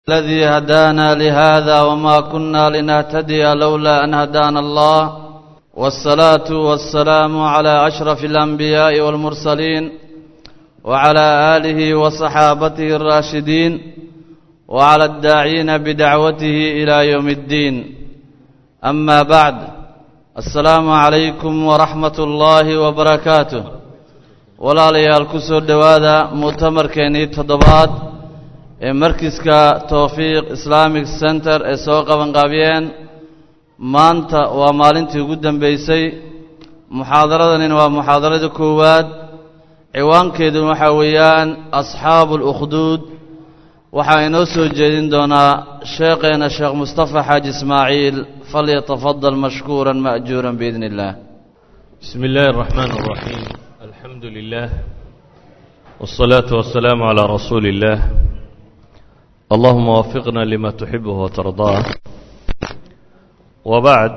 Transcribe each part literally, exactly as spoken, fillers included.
الذي هدانا لهذا وما كنا لنهتدي لولا أن هدانا الله والصلاة والسلام على أشرف الأنبياء والمرسلين وعلى آله وصحابته الراشدين وعلى الداعين بدعوته إلى يوم الدين. أما بعد، السلام عليكم ورحمة الله وبركاته. walaalyaal ku soo dhowaada mu'tamarkeennii toddobaad ee markiska tawfiiq islamic center ee soo qabanqaabiyeen. maanta waa maalintii ugu dambeysay. muxaadaradanina waa muxaadaradii koowaad. ciwaankeeduna waxaa weeyaan asxaabu اlukhduud. waxaa inoo soo jeedin doonaa sheekheena sheekh mustafa xaaji ismaaciil. falyatafadal mashkuuran ma'juuran biidni اllah. bismi اllahi الرحمن الرحيم. الحمد لله والصلاة والسلام على رسول الله. اللهم وفقنا لما تحبه وترضاه. وبعد،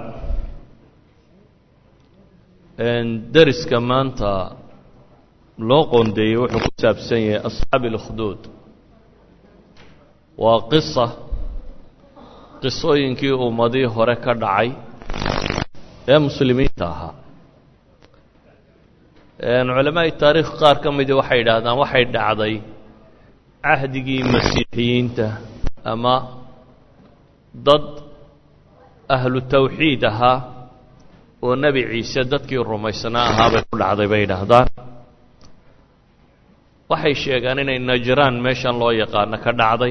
ان درس كمان تا لوقون دي وحكو سابسية أصحاب الأخدود، وقصة قصة ينكي أمضي هركا دعي يا مسلمين تاها. culamaa'i taariikh qaar ka mida waxay yidhaahdaan waxay dhacday cahdigii masiixiyiinta ama dad ahlu tawxiid ahaa oo nebi ciise dadkii rumaysanaa ahaa bay ku dhacday bay yidhaahdaan. waxay sheegaan inay najraan meeshan loo yaqaano ka dhacday.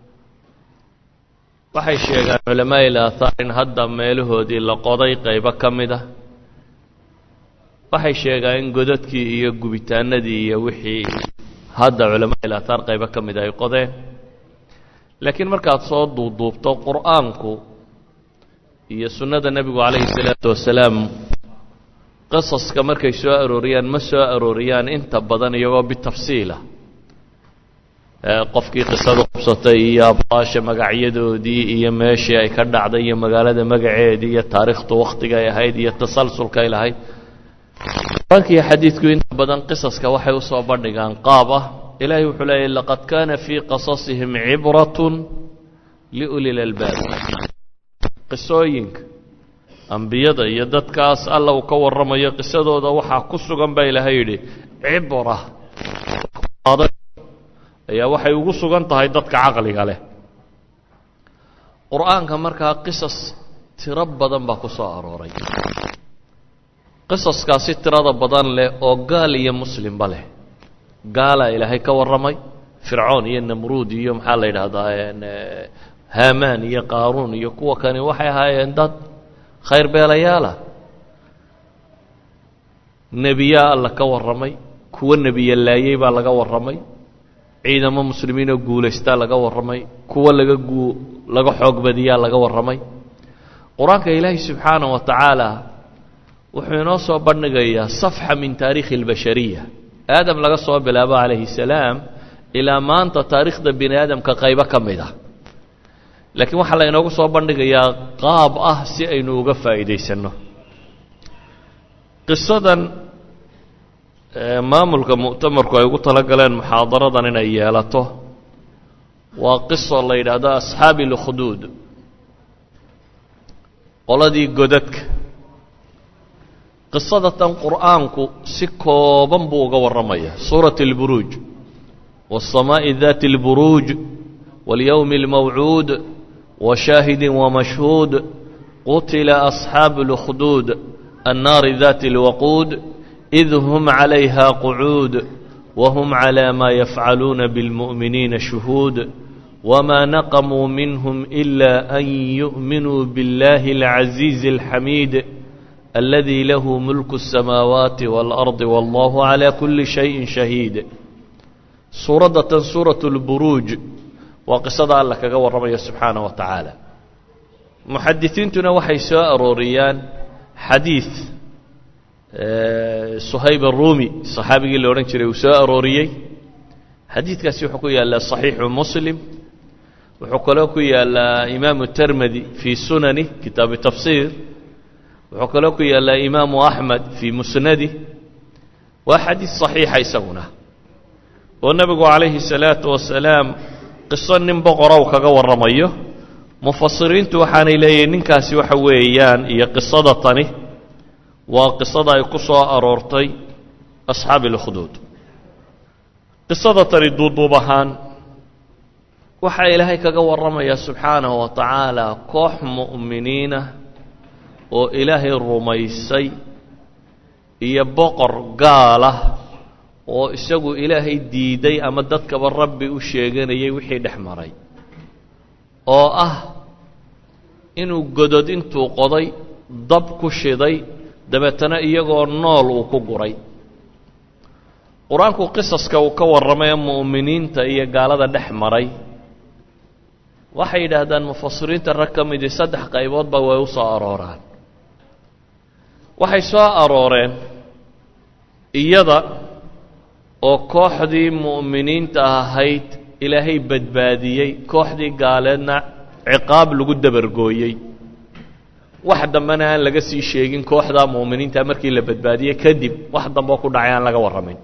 waxay sheegaan culamaa'i aathaar in hadda meelahoodii la qoday qaybo ka mid ah. waxay sheegaan in godadkii iyo gubitaanadii iyo wixii hadda culamada aathaar qaybo ka mid ay qodeen. laakiin markaad soo duuduubto qur'aanku iyo sunnada nebigu calayhi salaatu wasalaam qisaska markay soo arooriyaan ma soo arooriyaan inta badan iyagoo bitafsiila. qofkii qisada qabsatay iyo abbaasha magacyadoodii iyo meeshii ay ka dhacday iyo magaalada magaceedii iyo taariikhtu wakhtiga ay ahayd iyo tasalsulka ay lahayd. qur'aanka iyo xadiidku inta badan qisaska waxay u soo bandhigaan qaab ah. ilaahay wuxuu leeyahy laqad kaana fii qasasihim cibratun liuli lalbaab. qisooyinka ambiyada iyo dadkaas alla uu ka warramayo qisadooda waxaa ku sugan baa ilaahay yidhi cibra ayaa waxay ugu sugan tahay dadka caqliga leh. qur'aanka markaa qisas tiro badan baa ku soo arooray. qisaskaasi tirada badan leh oo gaal iyo muslimba leh. gaalaa ilaahay ka warramay, fircoon iyo namruud iyo maxaa la yidhaahdaa haamaan iyo qaaruun iyo kuwa kani waxay ahaayeen dad khayr beelayaala. nebiyaa alla ka warramay, kuwa nebiya laayey baa laga warramay, ciidamo muslimiinoo guulaystaa laga warramay, kuwa laga guu laga xoog badiyaa laga warramay. qur-aanka ilaahay subxaanahu wa tacaala wuxuu inoo soo bandhigayaa safxa min taariikhi اlbashariya. aadam laga soo bilaabo calayhi salaam ilaa maanta taariikhda bini aadamka qaybo ka mid ah. laakiin waxaa la inoogu soo bandhigayaa qaab ah si aynu uga faa'iidaysanno. qisadan maamulka mu'tamarku ay ugu talagaleen muxaadaradan inay yeelato waa qiso la yidhaahdo asxaabi اlukhduud, qoladii godadka. qisadatan qur'aanku si kooban buu uga warramaya. suurat اlburuuj wالsamaaءi daati اlburuuj wاlyowmi اlmawcuud washaahidi wamashhuud qutila asxaabu اlukhduud annaari daati اlwaquud id hum calayha qucuud wahum calى ma yafcaluuna biاlmu'miniina shuhuud wma naqamuu minhum ila an yu'minuu biاllahi اlcaziizi اlxamiid الذي له ملك السماوات والأرض والله على كل شيء شهيد. سورة سورة البروج وقصة الله كجا ورمي سبحانه وتعالى. محدثين تنا وحي ساء روريان حديث صهيب الرومي صحابي اللي ورنشري وساء روريي حديث كاسي حكوية على صحيح مسلم وحكولوكي على إمام الترمذي في سننه كتاب التفسير wuxuu kaloo ku yaallaa imaamu axmed fii musnadi. waa xadiis saxiixa isaguna oo nebigu calayhi salaatu wasalaam qiso nin boqora uu kaga warramayo mufasiriintu waxaanay leeyihiin ninkaasi waxa weeyaan iyo qisada tani waa qisada ay ku soo aroortay asxaabi اlkhduud qisada tani duuduub ahaan waxaa ilaahay kaga warramayaa subxaanahu wa tacaala koox mu'miniina oo ilaahay rumaysay iyo boqor gaalah oo isagu ilaahay diiday ama dadkaba rabbi u sheeganayay wixii dhex maray oo ah inuu godod intuu qoday dab ku shiday dabeetana iyagoo nool uu ku guray qur-aanku qisaska uu ka warramay mu'miniinta iyo gaalada dhex maray waxay yidhaahdaan mufasiriinta rag ka midii saddex qayboodba way u soo arooraan waxay soo arooreen iyada oo kooxdii mu'miniinta ahayd ilaahay badbaadiyey kooxdii gaaleedna ciqaab lagu dabargooyey wax dambena aan laga sii sheegin kooxdaa mu'miniinta markii la badbaadiyey kadib wax damboo ku dhacay aan laga warramayn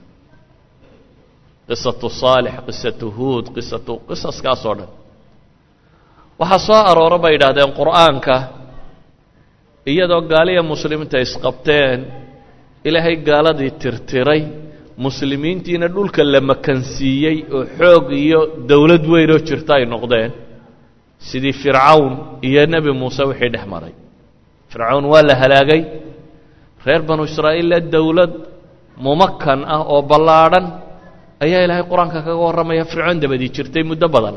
qisatu saalix qisatu huud qisatu qisaskaasoo dhan waxaa soo aroora bay yidhaahdeen qur'aanka iyadoo gaaliya muslimiinta isqabteen ilaahay gaaladii tirtiray muslimiintiina dhulka la makansiiyey oo xoog iyo dowlad weyn oo jirta ay noqdeen sidii fircawn iyo nebi muuse wixii dhex maray fircawn waa la halaagay reer banu israa'iilla dowlad mumakan ah oo ballaadhan ayaa ilaahay qur-aanka kaga warramaya fircoon dabadii jirtay muddo badan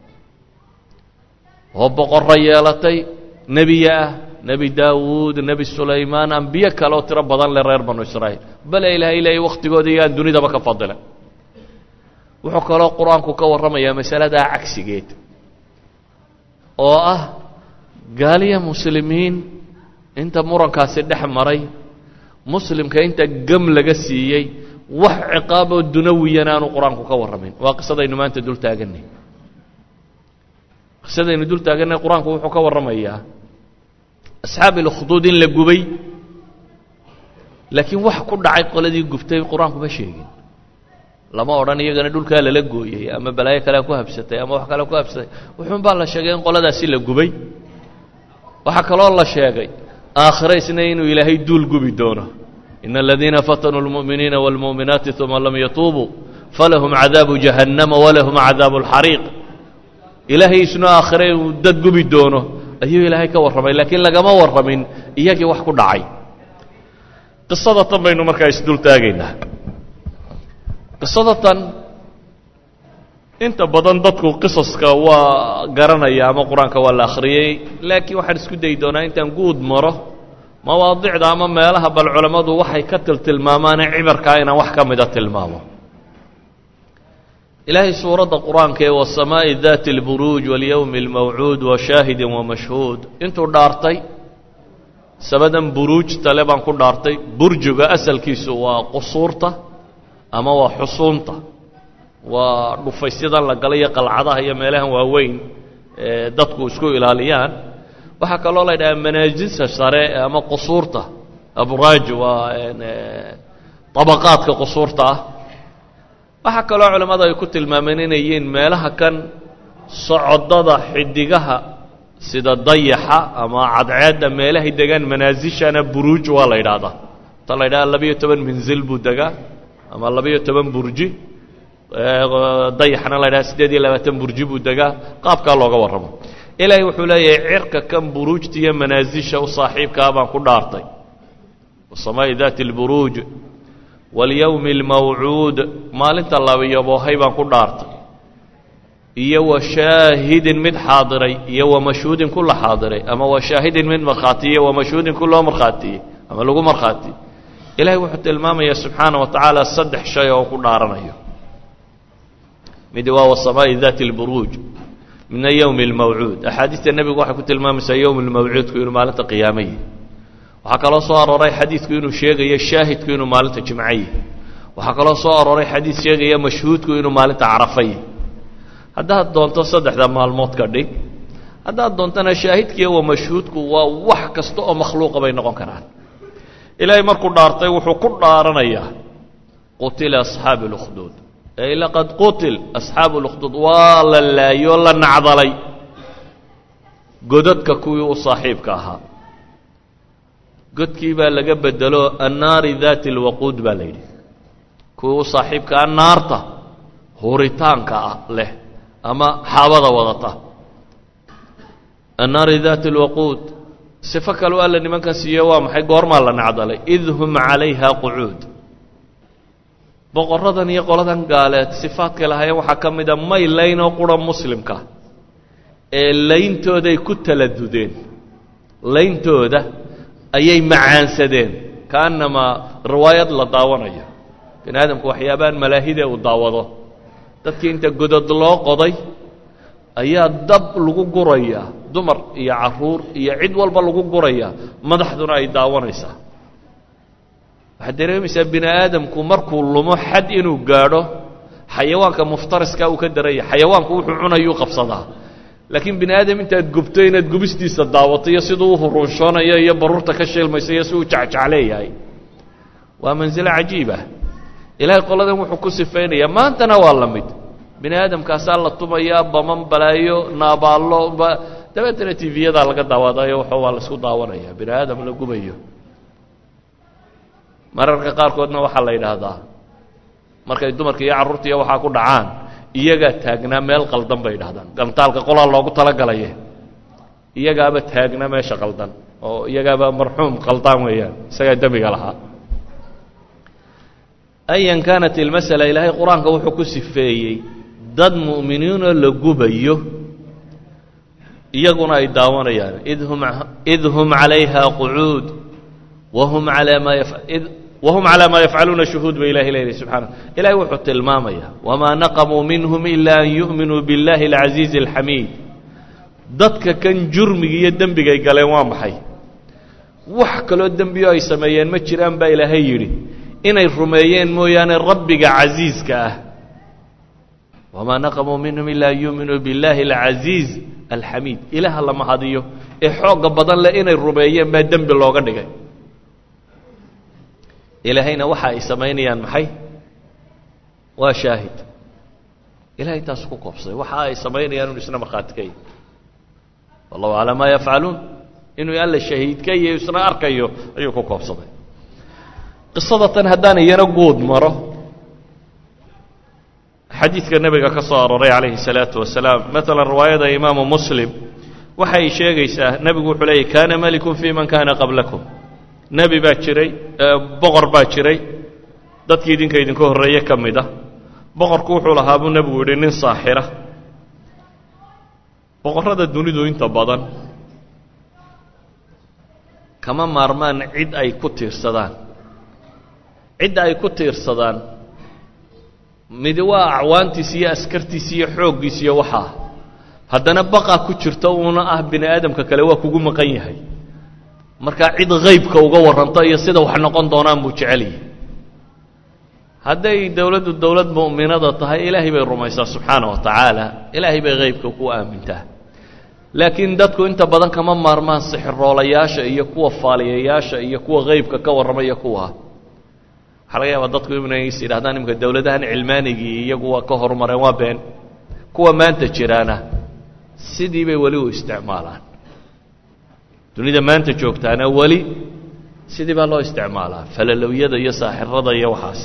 oo boqorro yeelatay nebiya ah nebi daawuud nebi sulaymaan ambiye kale oo tiro badan leh reer banu israa'iil bale ilaahay leeyay wakhtigooda iyo aan dunidaba ka fadilan wuxuu kaloo qur-aanku ka warramayaa masaladaa cagsigeed oo ah gaaliya muslimiin inta murankaasi dhex maray muslimka inta gam laga siiyey wax ciqaaboo dunawiyana aanu qur-aanku ka warramayn waa qisadaynu maanta dul taaganay qisadaynu dul taaganay qur-aanku wuxuu ka warramayaa asxaabi اlkhduud in la gubay laakiin wax ku dhacay qoladii gubtay qur-aanku ma sheegin lama odhan iyagana dhulkaa lala gooyey ama balaayo kalea ku habsatay ama wax kale ku habsatay wuxuun baa la sheegay in qoladaasi la gubay waxaa kaloo la sheegay aakhire isna inuu ilaahay duul gubi doono ina aladiina fatanuu اlmu'miniina wاlmu'minaati uma lam yatuubuu falahum cadaabu jahannama walahum cadaabu اlxariiq ilaahay isna aakhire inuu dad gubi doono ayuu ilaahay ka warramay laakiin lagama warramin iyagii wax ku dhacay qisada tan baynu markaa isdul taagaynaa qisada tan inta badan dadku qisaska waa garanaya ama qur-aanka waa la akhriyey laakiin waxaan isku dayi doonaa intaan guud maro mawaadicda ama meelaha bal culammadu waxay ka tiltilmaamaane cibarkaa inaan wax ka mida tilmaamo ilaahay suuradda qur-aanka ee wasamaa'i daati اlburuuj walyowmi اlmawcuud washaahidin wamashhuud intuu dhaartay sabadan buruujta le baan ku dhaartay burjuga asalkiisu waa qusuurta ama waa xusuunta waa dhufaysyadan la galay iyo qalcadaha iyo meelahan waaweyn ee dadku isku ilaaliyaan waxaa kaloo la ydhahaa manaajisa sare ama qusuurta abraaj waa طabaqaadka qusuurta ah waxaa kaloo culammadu ay ku tilmaameen inay yihiin meelaha kan socodada xidigaha sida dayaxa ama cadceedda meelahay degaan manaasishana buruuj waa la yidhaahdaa ta la ydhaha labiyo toban minzil buu degaa ama labiyo toban burji dayaxna la ydhaha siddeed iyo labaatan burji buu degaa qaabkaa looga warramo ilaahay wuxuu leeyahay cirka kan buruujta iyo manaasisha u saaxiibkaa baan ku dhaartay wasamaa'i daati اlburuuj walyowmi اlmawcuud maalinta labayaboohay baan ku dhaartay iyo wa shaahidin mid xaadiray iyo wa mashhuudin ku la xaadiray ama wa shaahidin mid markhaatiyey wa mashhuudin ku loo markhaatiyey ama lagu markhaatiyey ilaahay wuxuu tilmaamayaa subxaana wa tacaala saddex shay oo ku dhaaranayo midi waa wasamaa'i daati اlburuuj midna yowmi اlmawcuud axaadiista nebigu waxay ku tilmaamaysaa yowm اlmawcuudku inuu maalinta qiyaamaye waxaa kaloo soo arooray xadiidku inuu sheegayo shaahidku inuu maalinta jimcaye waxaa kaloo soo arooray xadiid sheegaya mashhuudku inuu maalinta carafaye haddaad doonto saddexda maalmood ka dhig haddaad doontana shaahidkiiyo wa mashhuudku waa wax kasta oo makhluuqa bay noqon karaan ilaahay markuu dhaartay wuxuu ku dhaaranayaa qutila asxaabi اlkhduud ay laqad qutil asxaabu اlukhdud waa la laayoo la nacdalay godadka kuwii u saaxiibka ahaa godkii baa laga bedelo annaari daati اlwaquud baa la yidhi kuwii u saaxiibka ah naarta huritaanka ah leh ama xaabada wadata annaari daati اlwaquud sifo kaleu alla nimankan siiye waa maxay goormaa la nacdalay id hum calayha qucuud boqoradan iyo qoladan gaaleed sifaadkay lahaayeen waxaa ka mida may laynoo qura muslimka ee layntooday ku taladudeen layntooda ayay macaansadeen kaannamaa riwaayad la daawanayo bini aadamku waxyaabaan malaahidee uu daawado dadkii inta godod loo qoday ayaa dab lagu gurayaa dumar iyo caruur iyo cid walba lagu gurayaa madaxduna ay daawanaysaa waxaad dareemaysaa bini aadamku markuu lumo xad inuu gaadho xayawaanka muftariska uu ka daraya xayawaanku wuxuu cunayuu qabsadaa laakiin bini aadam intaad gubto inaad gubistiisa daawato iyo siduu u huruunshoonayo iyo baruurta ka sheelmaysa iyo si uu jecjecleeyahay waa mansilo cajiibah ilaahay qoladan wuxuu ku sifaynayaa maantana waa la mid bini aadamkaasaa la tumayaa baman balaayo naabaallo dabeetana tiviyadaa laga daawadayo waxa waa la isku daawanaya bini aadam la gubayo mararka qaarkoodna waxaa la yidhaahdaa markay dumarka iyo carruurta iyo waxaa ku dhacaan iyagaa taagnaa meel qaldan bay yidhahdaan gantaalka qolaa loogu talagalaye iyagaaba taagnaa meesha qaldan oo iyagaaba marxuum qaldaan weeyaan isagaa dembiga lahaa ayan kaanat ilmasala ilaahay qur-aanka wuxuu ku sifeeyey dad mu'miniinoo la gubayo iyaguna ay daawanayaan id hum calayha qucuud wahum calaa maa wahum calaa maa yafcaluuna shuhuud ba ilahi leeyahy subxaana ilahay wuxuu tilmaamayaa wamaa naqamuu minhum ilaa an yu'minuu biاllahi alcasiizi alxamiid dadka kan jurmiga iyo dembigay galeen waa maxay wax kaloo dembiyo ay sameeyeen ma jiraan baa ilaahay yidhi inay rumeeyeen mooyaane rabbiga casiiska ah wamaa naqamuu minhum ilaa an yu'minuu biاllahi alcasiiz alxamiid ilaaha la mahadiyo ee xoogga badan leh inay rumeeyeen baa dembi looga dhigay ilaahayna waxa ay samaynayaan maxay waa shaahid ilahay taas ku koobsaday waxa ay samaynayaan inuu isna markhaati ka yahay wallahu calaa maa yafcaluun inuu alla shahiid ka yahay isna arkayo ayuu ku koobsaday qisada tan haddaan iyana guud maro xadiidka nebiga ka soo arooray calayhi salaatu wasalaam maalan riwaayada imaamu muslim waxay sheegaysaa nebigu wuxuu leeyahy kaana malikun fii man kaana qablakum nebi baa jiray boqor baa jiray dadkii idinka idinka horreeye ka mid ah boqorku wuxuu lahaa buu nebigu yidhi nin saaxira boqorrada dunidu inta badan kama maarmaan cid ay ku tiirsadaan cidda ay ku tiirsadaan midi waa acwaantiisa iyo askartiisa iyo xooggiisa iyo waxaa haddana baqaa ku jirta uuna ah bini aadamka kale waa kugu maqan yahay markaa cid haybka uga warranto iyo sida wax noqon doonaan buu jecel yahay hadday dowladdu dowlad mu'minada tahay ilaahay bay rumaysaa subxaana wa tacaala ilaahay bay haybka ku aamintaa laakiin dadku inta badan kama maarmaan sixiroolayaasha iyo kuwa faaliyayaasha iyo kuwa haybka ka warramaya kuwa waxaa laga yaabaa dadku inay is yidhahdaan imika dowladahan cilmaanigii iyagu waa ka horumareen waa been kuwa maanta jiraana sidii bay weli u isticmaalaan dunida maanta joogtaana weli sidii baa loo isticmaalaa falalowyada iyo saaxirada iyo waxaas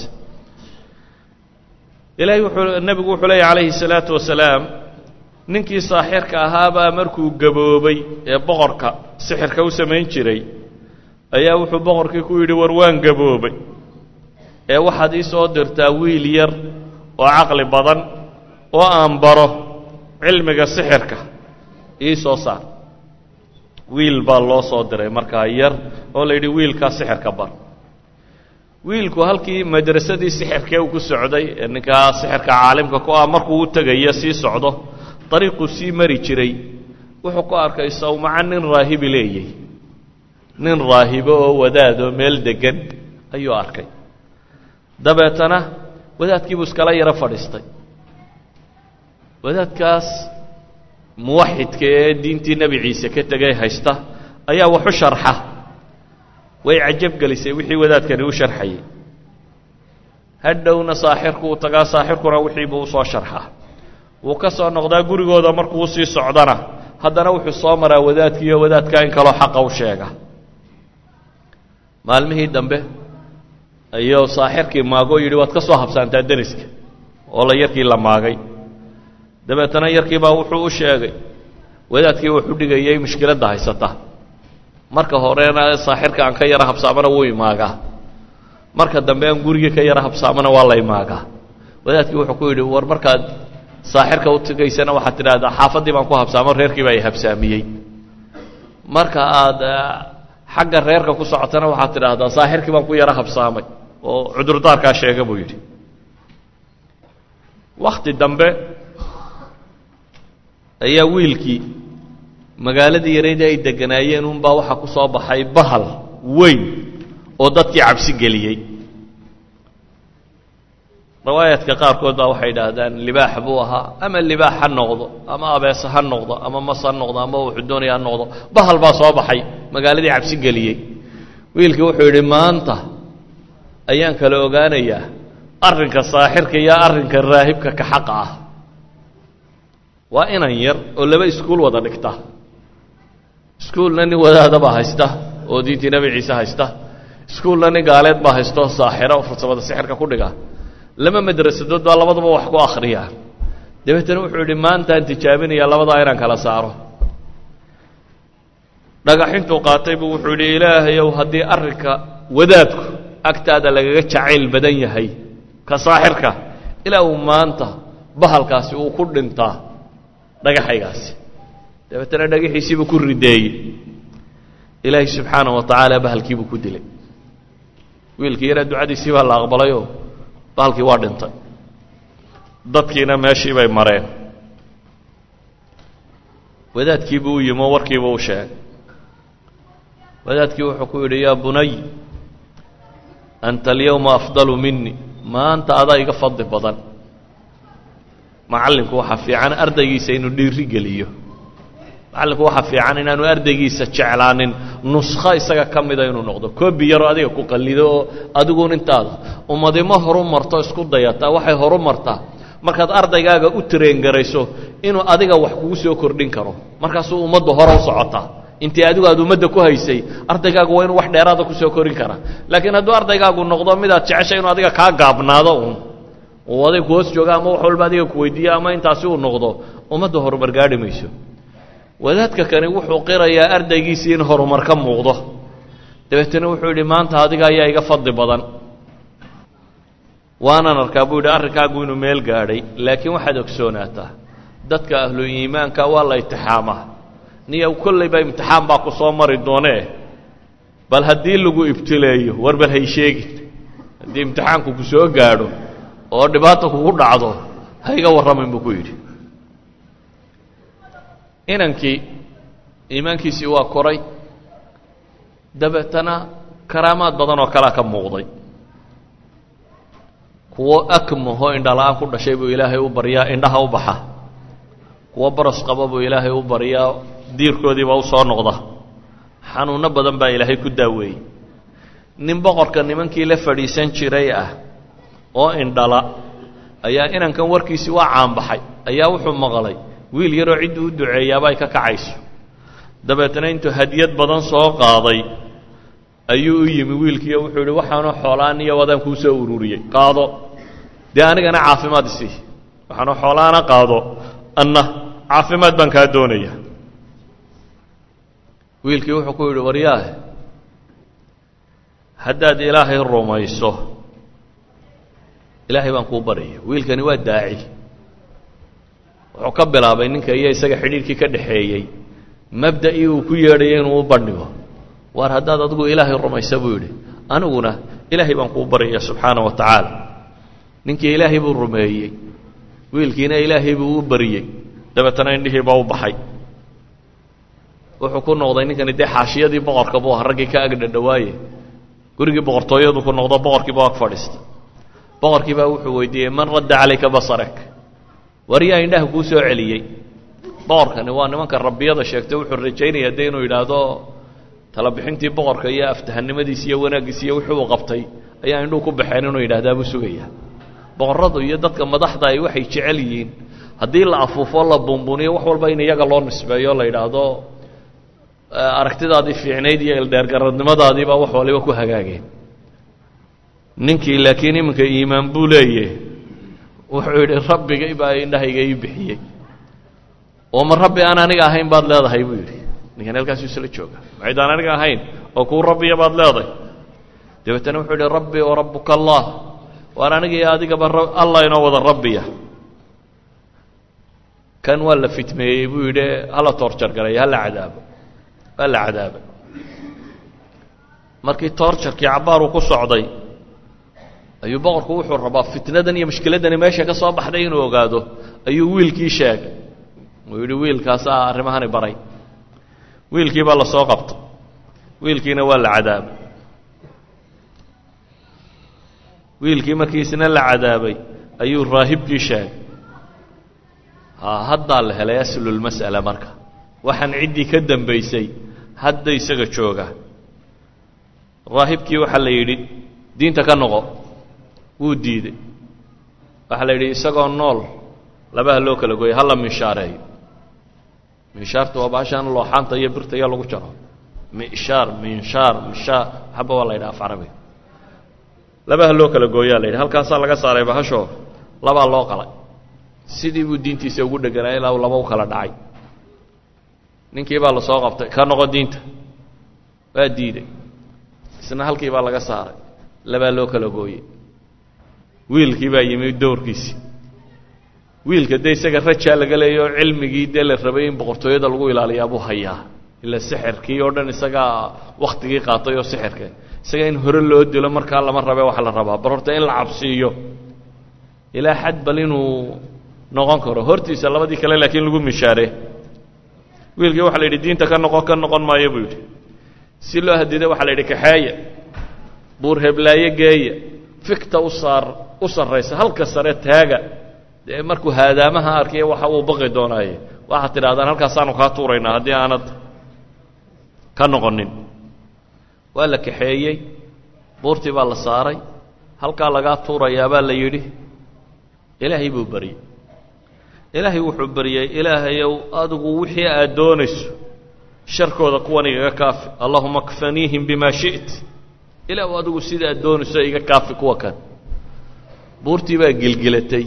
ilaahay wuxuu nebigu wuxuu leeyahy calayhi salaatu wasalaam ninkii saaxirka ahaabaa markuu gaboobay ee boqorka sixirka u samayn jiray ayaa wuxuu boqorkii ku yidhi war waan gaboobay ee waxaad ii soo dirtaa wiil yar oo caqli badan oo aan baro cilmiga sixirka ii soo saar wiil baa loo soo diray markaa yar oo la yidhi wiilkaa sixirka bar wiilku halkii madrasadii sixirkee uu ku socday ee ninkaa sixirka caalimka ku ah markuu u tegayo sii socdo dariiquu sii mari jiray wuxuu ku arkay sawmaca nin raahibi leeyay nin raahibo oo wadaadoo meel deggan ayuu arkay dabeetana wadaadkiibuu iskala yaro fadhiistay wadaadkaas muwaxidka ee diintii nebi ciise ka tegay haysta ayaa wax u sharxa way cajab gelisay wixii wadaadkani u sharxayay hadhowna saaxirku uu tagaa saaxirkuna wixii buu u soo sharxaa wuu ka soo noqdaa gurigooda markuu sii socdana haddana wuxuu soo maraa wadaadkii iyo wadaadkaa in kaloo xaqa u sheega maalmihii dambe ayuu saaxirkii maagoo yidhi waad ka soo habsaantaa deriska oo la yarkii la maagay dabeetana yarkii baa wuxuu u sheegay wadaadkii wuxuu dhigayay mushkiladda haysata marka horena saaxirka aan ka yara habsaamana wuu imaagaa marka dambe aan gurigii ka yara habsaamana waa la imaagaa wadaadkii wuxuu ku yidhi war markaad saaxirka u tagaysana waxaad tidhaahdaa xaafaddii baan ku habsaamo reerkii baa i habsaamiyey marka aad xagga reerka ku socotana waxaad tidhaahdaa saaxirkii baan ku yara habsaamay oo cudurdaarkaa sheega buu yidhi wakhti dambe ayaa wiilkii magaaladii yareydii ay deganaayeen unbaa waxaa ku soo baxay bahal weyn oo dadkii cabsi geliyey riwaayaadka qaarkood baa waxay idhaahdaan libaax buu ahaa ama libaax ha noqdo ama abeese ha noqdo ama mas ha noqdo ama wuxuu doonaya ha noqdo bahal baa soo baxay magaaladii cabsi geliyey wiilkii wuxuu yidhi maanta ayaan kala ogaanayaa arrinka saaxirka iyo arrinka raahibka ka xaqa ah waa inan yar oo laba iskuul wada dhigta iskuulna nin wadaadabaa haysta oo diintii nebi ciise haysta iskuulna nin gaaleed baa haysta oo saaxira oo farsamada sixirka ku dhiga lama madrasadood baa labaduba wax ku akhriyaan dabeetana wuxuu yidhi maantaan tijaabinaya labadaa inaan kala saaro dhagaxintuu qaatay buu wuxuu yidhi ilaahayow haddii arrinka wadaadku agtaada lagaga jacayl badan yahay ka saaxirka ilaa uu maanta bahalkaasi uu ku dhintaa dhagaxaygaasi dabeetana dhagaxiisiibuu ku rideeyey ilaahay subxaanahu wa tacaala bahalkiibuu ku dilay wiilkii yaraa ducadiisii baa la aqbalayoo bahalkii waa dhintay dadkiina meeshii bay mareen wadaadkiibuu u yimi oo warkiibuu u sheegay wadaadkii wuxuu ku yidhi yaa bunay anta alyawma afdalu minii maanta adaa iga fadli badan macallinku waxaa fiican ardaygiisa inuu dhiiri geliyo macallinku waxaa fiican inaanu ardaygiisa jeclaanin nuskho isaga ka mida inuu noqdo koobi yaroo adiga ku qallido oo adiguun intaada ummadimo horu marto isku dayataa waxay horu martaa markaad ardaygaaga u tareengarayso inuu adiga wax kugu soo kordhin karo markaasuu ummaddu hore u socotaa intii adigu aad ummadda ku haysay ardaygaagu waa inuu wax dheeraada ku soo korin karaa laakiin hadduu ardaygaagu noqdo midaad jeceshay inuu adiga kaa gaabnaado uun uu aday ku hoos jooga ama wax walba adiga ku weydiiyo ama intaasi uu noqdo ummadda horumar gaadhi mayso wadaadka kani wuxuu qirayaa ardaygiisii in horumar ka muuqdo dabeetana wuxuu yidhi maanta adiga ayaa iga fadli badan waanan arkaa buu yidhi arrinkaagu inuu meel gaadhay laakiin waxaad ogsoonaataa dadka ahlu iimaanka waa la itixaamaa niyow kollayba imtixaan baa ku soo mari doonee bal haddii lagu ibtileeyo war bal hay sheegin haddii imtixaanku ku soo gaadho oo dhibaata kugu dhacdo ha iga warramayn buu ku yidhi inankii iimaankiisii waa koray dabeetana karaamaad badan oo kalea ka muuqday kuwo akmahoo indhala-aan ku dhashay buu ilaahay u baryaa indhaha u baxa kuwo baras qaba buu ilaahay u baryaa diirkoodiiba u soo noqda xanuunno badan baa ilaahay ku daaweeyey nin boqorka nimankii la fadhiisan jiray ah oo indhala ayaa inankan warkiisii waa caanbaxay ayaa wuxuu maqlay wiil yaroo cidduu u duceeyaaba ay ka kacayso dabeetana intuu hadiyad badan soo qaaday ayuu u yimi wiilkiiyo wuxuu yidhi waxaanoo xoolaan iyo wadaan kuu soo ururiyey qaado dee anigana caafimaad isii waxaanoo xoolaana qaado anna caafimaad baan kaa doonaya wiilkii wuxuu ku yidhi waryaah haddaad ilaahay rumayso ilaahay baan kuu baryaya wiilkani waa daaci wuxuu ka bilaabay ninka iyo isaga xidhiirkii ka dhaxeeyey mabda'ii uu ku yeedhayay inuu u bandhigo waar haddaad adigu ilaahay rumaysa buu yidhi aniguna ilaahay baan kuu baryaya subxaana wa tacaala ninkii ilaahay buu rumeeyey wiilkiina ilaahay buu u baryey dabeetana indhihii baa u baxay wuxuu ku noqday ninkani dee xaashiyadii boqorka buu aha raggii ka agdhadhawaaye gurigii boqortooyadu ku noqdo boqorkiiba ag fadhiista boqorkii baa wuxuu weydiiyey man radda calayka basarak war yaa indhaha kuu soo celiyey boqorkani waa nimanka rabbiyada sheegtay wuxuu rajaynayaa dee inuu yidhaahdo tala bixintii boqorka iyo aftahanimadiisa iyo wanaaggiisa iyo wixii uu qabtay ayaa indhuu ku baxeen inuu yidhaahdaa buu sugayaa boqorradu iyo dadka madaxda ay waxay jecel yihiin haddii la afuufo la buunbuuniyo wax walba in iyaga loo nisbeeyo la yidhaahdo aragtidaadii fiicnayd iyo ildheergaradnimadaadii baa wax waliba ku hagaageen ninkii laakiin iminka iimaan buu leeyahy wuxuu yidhi rabbigay baa indhahayga ii bixiyey oo ma rabbi aan aniga ahayn baad leedahay buu yidhi ninkan halkaasuu isla jooga mayd aan aniga ahayn oo kuu rabbiya baad leedahay dabeetana wuxuu yidhi rabbi wa rabbuka allah waan aniga iyo adigaba allah inoo wada rabbiya kan waa la fitmeeyey buu yidhi hala toorjar galay hala cadaabo waa la cadaabay markii toorjarkii cabbaar uu ku socday ayuu boqorku wuxuu rabaa fitnadan iyo mushkiladani meesha ka soo baxday inuu ogaado ayuu wiilkii sheegay uu yidhi wiilkaasaa arrimahani baray wiilkii baa la soo qabtay wiilkiina waa la cadaabay wiilkii markii isna la cadaabay ayuu raahibkii sheegay ha haddaa la helay aslulmas'ala marka waxaan ciddii ka dambaysay hadda isaga jooga raahibkii waxaa la yidhi diinta ka noqo wuu diiday waxaa la yidhi isagoo nool labaha loo kala gooyay hala minshaareeyo minshaarta waa baashaan looxaanta iyo birta iyo lagu jaro mishaar minshaar mishaar waxba waa la yidhaha af carabiga labaha loo kala gooyaa la yidhi halkaasaa laga saaray bahashoo labaa loo qalay sidii buu diintiisa ugu dheganaa ilaa uu laba u kala dhacay ninkii baa la soo qabtay ka noqo diinta waa diiday isna halkii baa laga saaray labaa loo kala gooyey wiilkii baa yimi dowrkiisii wiilka dee isaga rajaa laga leeya oo cilmigii dee la rabay in boqortooyada lagu ilaaliyaa buu hayaa ilaa sixirkii oo dhan isagaa wakhtigii qaatay oo sixirka isaga in hore loo dilo markaa lama rabe waxa la rabaa bal horta in la cabsiiyo ilaa xad bal inuu noqon karo hortiisa labadii kale laakiin lagu mishaare wiilkii waxaa la yidhi diinta ka noqon ka noqon maayo buu yidhi si loo hadiday waxaa la yidhi kaxeeya buur heblaaye geeya fikta u saar u sarraysa halka sare taaga dee markuu haadaamaha arkiya waxa uu baqi doonaaye waxaad tidhahdaan halkaasaanu kaa tuuraynaa haddii aanad ka noqonin waa la kaxeeyey buurtii baa la saaray halkaa lagaa tuurayaa baa la yidhi ilaahay buu baryey ilaahay wuxuu baryey ilaahayow adigu wixii aad doonayso sharkooda kuwan igaga kaafi allahuma kfaniihim bimaa shi't ilaahu adigu sida aad doonayso iga kaafi kuwa kan buurtii baa gilgilatay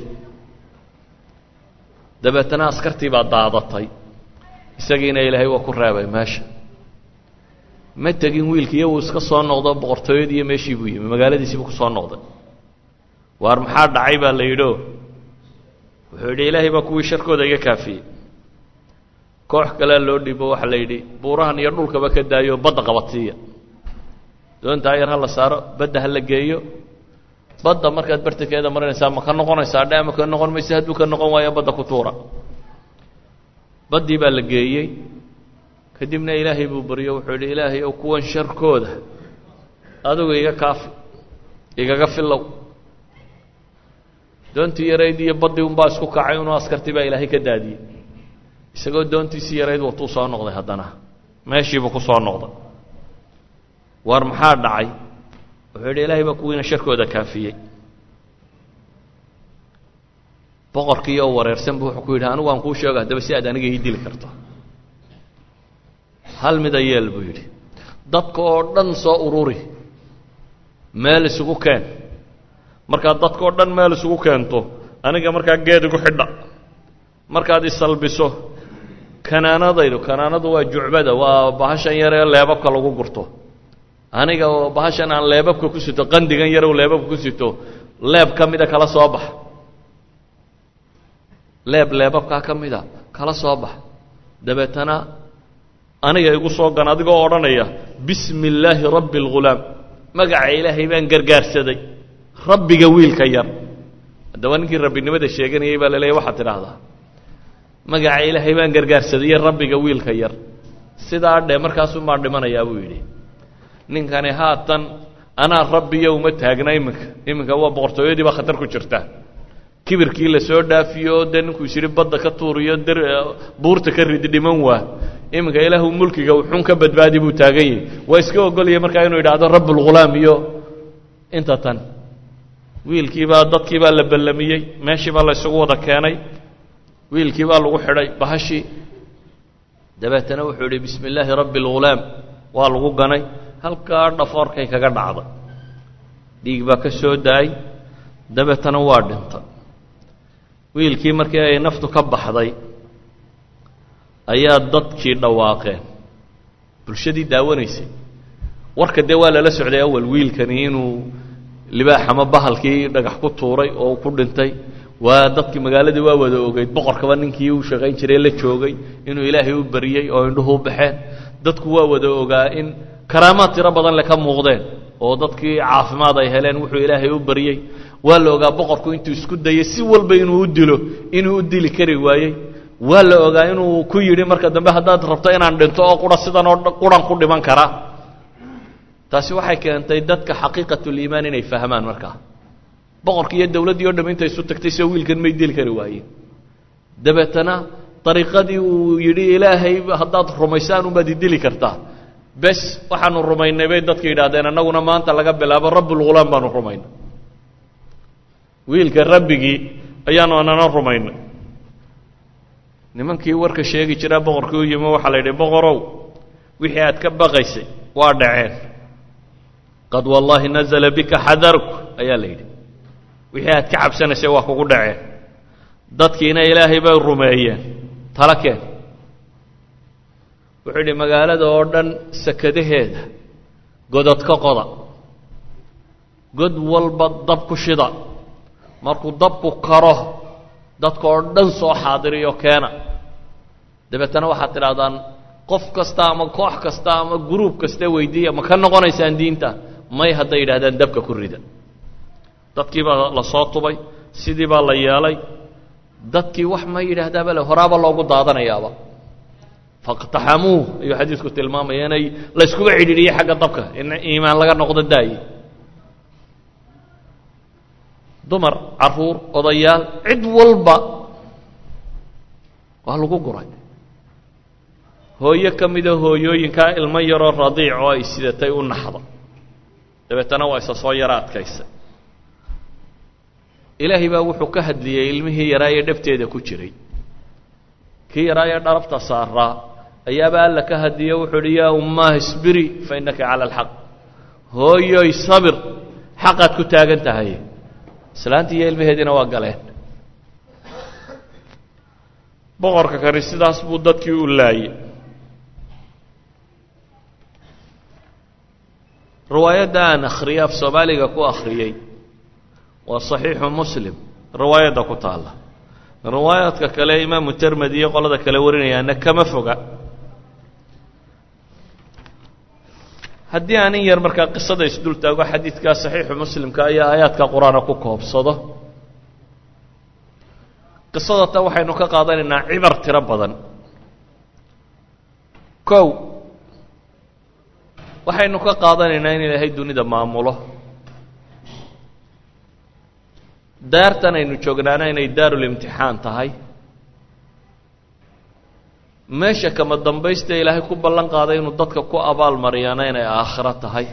dabeetana askartii baa daadatay isagiina ilaahay waa ku reebay meesha ma tegin wiilkiiyo wuu iska soo noqdo boqortooyadii iyo meeshii buu yimi magaaladiisii buu ku soo noqday waar maxaa dhacay baa la yidhio wuxuu yidhi ilaahay baa kuwii sharkooda iga kaafiyey koox kalea loo dhibo waxaa la yidhi buurahan iyo dhulkaba ka daayo badda qabadsiiya doontaa yar ha la saaro badda ha la geeyo badda markaad bartankeeda marinaysaa ma ka noqonaysaa dhe ama ka noqon maysa hadduu ka noqon waayo badda ku tuura baddii baa la geeyey kadibna ilaahay buu baryo wuxuu yidhi ilaahay ow kuwan sharkooda adigu iga kaafi igaga filow doontii yarayd iyo baddii unbaa isku kacay unuu askartii baa ilaahay ka daadiyey isagoo doontiisii yarayd watuu soo noqday haddana meeshiibuu ku soo noqday waar maxaa dhacay wuxuu yidhi ilaahay baa kuwiina sharkooda kaafiyey boqorkii oo wareersan buu wuxuu ku yidhi anigu waan kuu sheego haddaba si aad aniga ii dili karto hal mida yeel buu yidhi dadka oo dhan soo ururi meel isugu keen markaad dadka oo dhan meel isugu keento aniga markaa geed igu xidha markaad isalbiso kanaanadaydu kanaanadu waa jucbada waa bahashan yar ee leebabka lagu gurto aniga oo bahashan aan leebabka ku sito qandigan yarow leebabka ku sito leeb ka mida kala soo bax leeb leebabkaa ka mida kala soo bax dabeetana aniga igu soo gan adigoo odhanaya bismi illaahi rabbi alghulaam magaca ilaahay baan gargaarsaday rabbiga wiilka yar haddaba ninkii rabbinimada sheeganayay baa la leeyahy waxaad tidhaahdaa magaca ilaahay baan gargaarsaday iyo rabbiga wiilka yar sidaa dhee markaasuunbaan dhimanayaa buu yidhi ninkani haatan anaa rabbiyo uma taagna iminka iminka waa boqortooyadii baa khatar ku jirta kibirkii la soo dhaafiyo oo dee ninkuu is yidhi badda ka tuuriyo der buurta ka ridi dhiman waa iminka ilaahu mulkiga wuxuun ka badbaadi buu taagan yahay waa iska ogolaya markaa inuu yidhaahdo rabbulghulaam iyo inta tan wiilkiibaa dadkiibaa la ballamiyey meeshiibaa la isugu wada keenay wiilkiibaa lagu xidhay bahashii dabeetana wuxuu yidhi bismi illaahi rabbi alghulaam waa lagu ganay halkaa dhafoorkay kaga dhacday dhiig baa ka soo da-ay dabeetana waa dhintay wiilkii markii ay naftu ka baxday ayaa dadkii dhawaaqeen bulshadii daawanaysay warka dee waa lala socday awal wiilkani inuu libaax ama bahalkii dhagax ku tuuray oo ku dhintay waa dadkii magaaladii waa wada ogeyd boqorkaba ninkii uu shaqayn jiray la joogay inuu ilaahay u bariyey oo indhuhu u baxeen dadku waa wada ogaa in karaamaad tiro badan le ka muuqdeen oo dadkii caafimaad ay heleen wuxuu ilaahay u bariyey waa la ogaa boqorku intuu isku dayay si walba inuu u dilo inuu u dili kari waayey waa la ogaa inuu ku yidhi marka dambe haddaad rabto inaan dhinto oo qura sidan oo quran ku dhiman kara taasi waxay keentay dadka xaqiiqatuliimaan inay fahmaan markaa boqorkii iyo dowladdii oo dham intay isu tagtay soo wiilkan may dili kari waayeen dabeetana dariiqadii uu yidhi ilaahay haddaad rumaysaan unbaad idili kartaa bes waxaanu rumaynay bay dadka yidhaahdeen annaguna maanta laga bilaabo rabbulghulaam baanu rumaynay wiilka rabbigii ayaanu anana rumaynay nimankii warka sheegi jiraa boqorkii u yimi waxaa la yidhi boqorow wixii aad ka baqaysay waa dhaceen qad wallaahi nazala bika xadarku ayaa la yidhi wixii aad ka cabsanaysay waa kugu dhaceen dadkiina ilaahay bay rumeeyeen tala keen wuxuu yidhi magaalada oo dhan sakadaheeda godad ka qoda god walba dab ku shida markuu dabku karo dadka oo dhan soo xaadiriyo keena dabeetana waxaad tidhahdaan qof kasta ama koox kasta ama gruub kasta weydiiya ma ka noqonaysaan diinta may hadday yidhahdaan dabka ku rida dadkii baa la soo tubay sidii baa la yeelay dadkii wax ma yidhaahdaaba le horaaba loogu daadanayaaba faqtaxamuuh ayuu xadiisku tilmaamaya inay layskuba cidhiidhiyey xagga dabka in iimaan laga noqdo daaye dumar caruur odayaal cid walba waa lagu guray hooyo ka mida hooyooyinkaa ilmo yaroo radiic oo ay sidatay u naxda dabeetana waa isa soo yaro adkaysay ilaahay baa wuxuu ka hadliyey ilmihii yaraayee dhabteeda ku jiray kii yaraayee dharabta saaraa ayaaba alla ka hadiyo wuxuu uhi yaa ummaah isbiri fa innaka cala alxaq hooyoy sabir xaqaad ku taagan tahay islaantii iyo ilmaheediina waa galeen boqorka kani sidaas buu dadkii u laayey riwaayadda aan akhriyey af soomaaliga ku akhriyey waa صaxiixu muslim riwaayadda ku taalla riwaayaadka kale imaamu termedi iyo qolada kale warinayaana kama foga haddii aan in yar markaa qisada isdul taago xadiidkaa صaxiixu muslimka ayaa aayaadka qur-aana ku koobsado qisada ta waxaynu ka qaadanaynaa cibar tiro badan kow waxaynu ka qaadanaynaa in ilaahay dunida maamulo daartan aynu joognaana inay daarulimtixaan tahay meesha kama dambaysta ilaahay ku ballan qaaday inuu dadka ku abaal mariyaana inay aakhiro tahay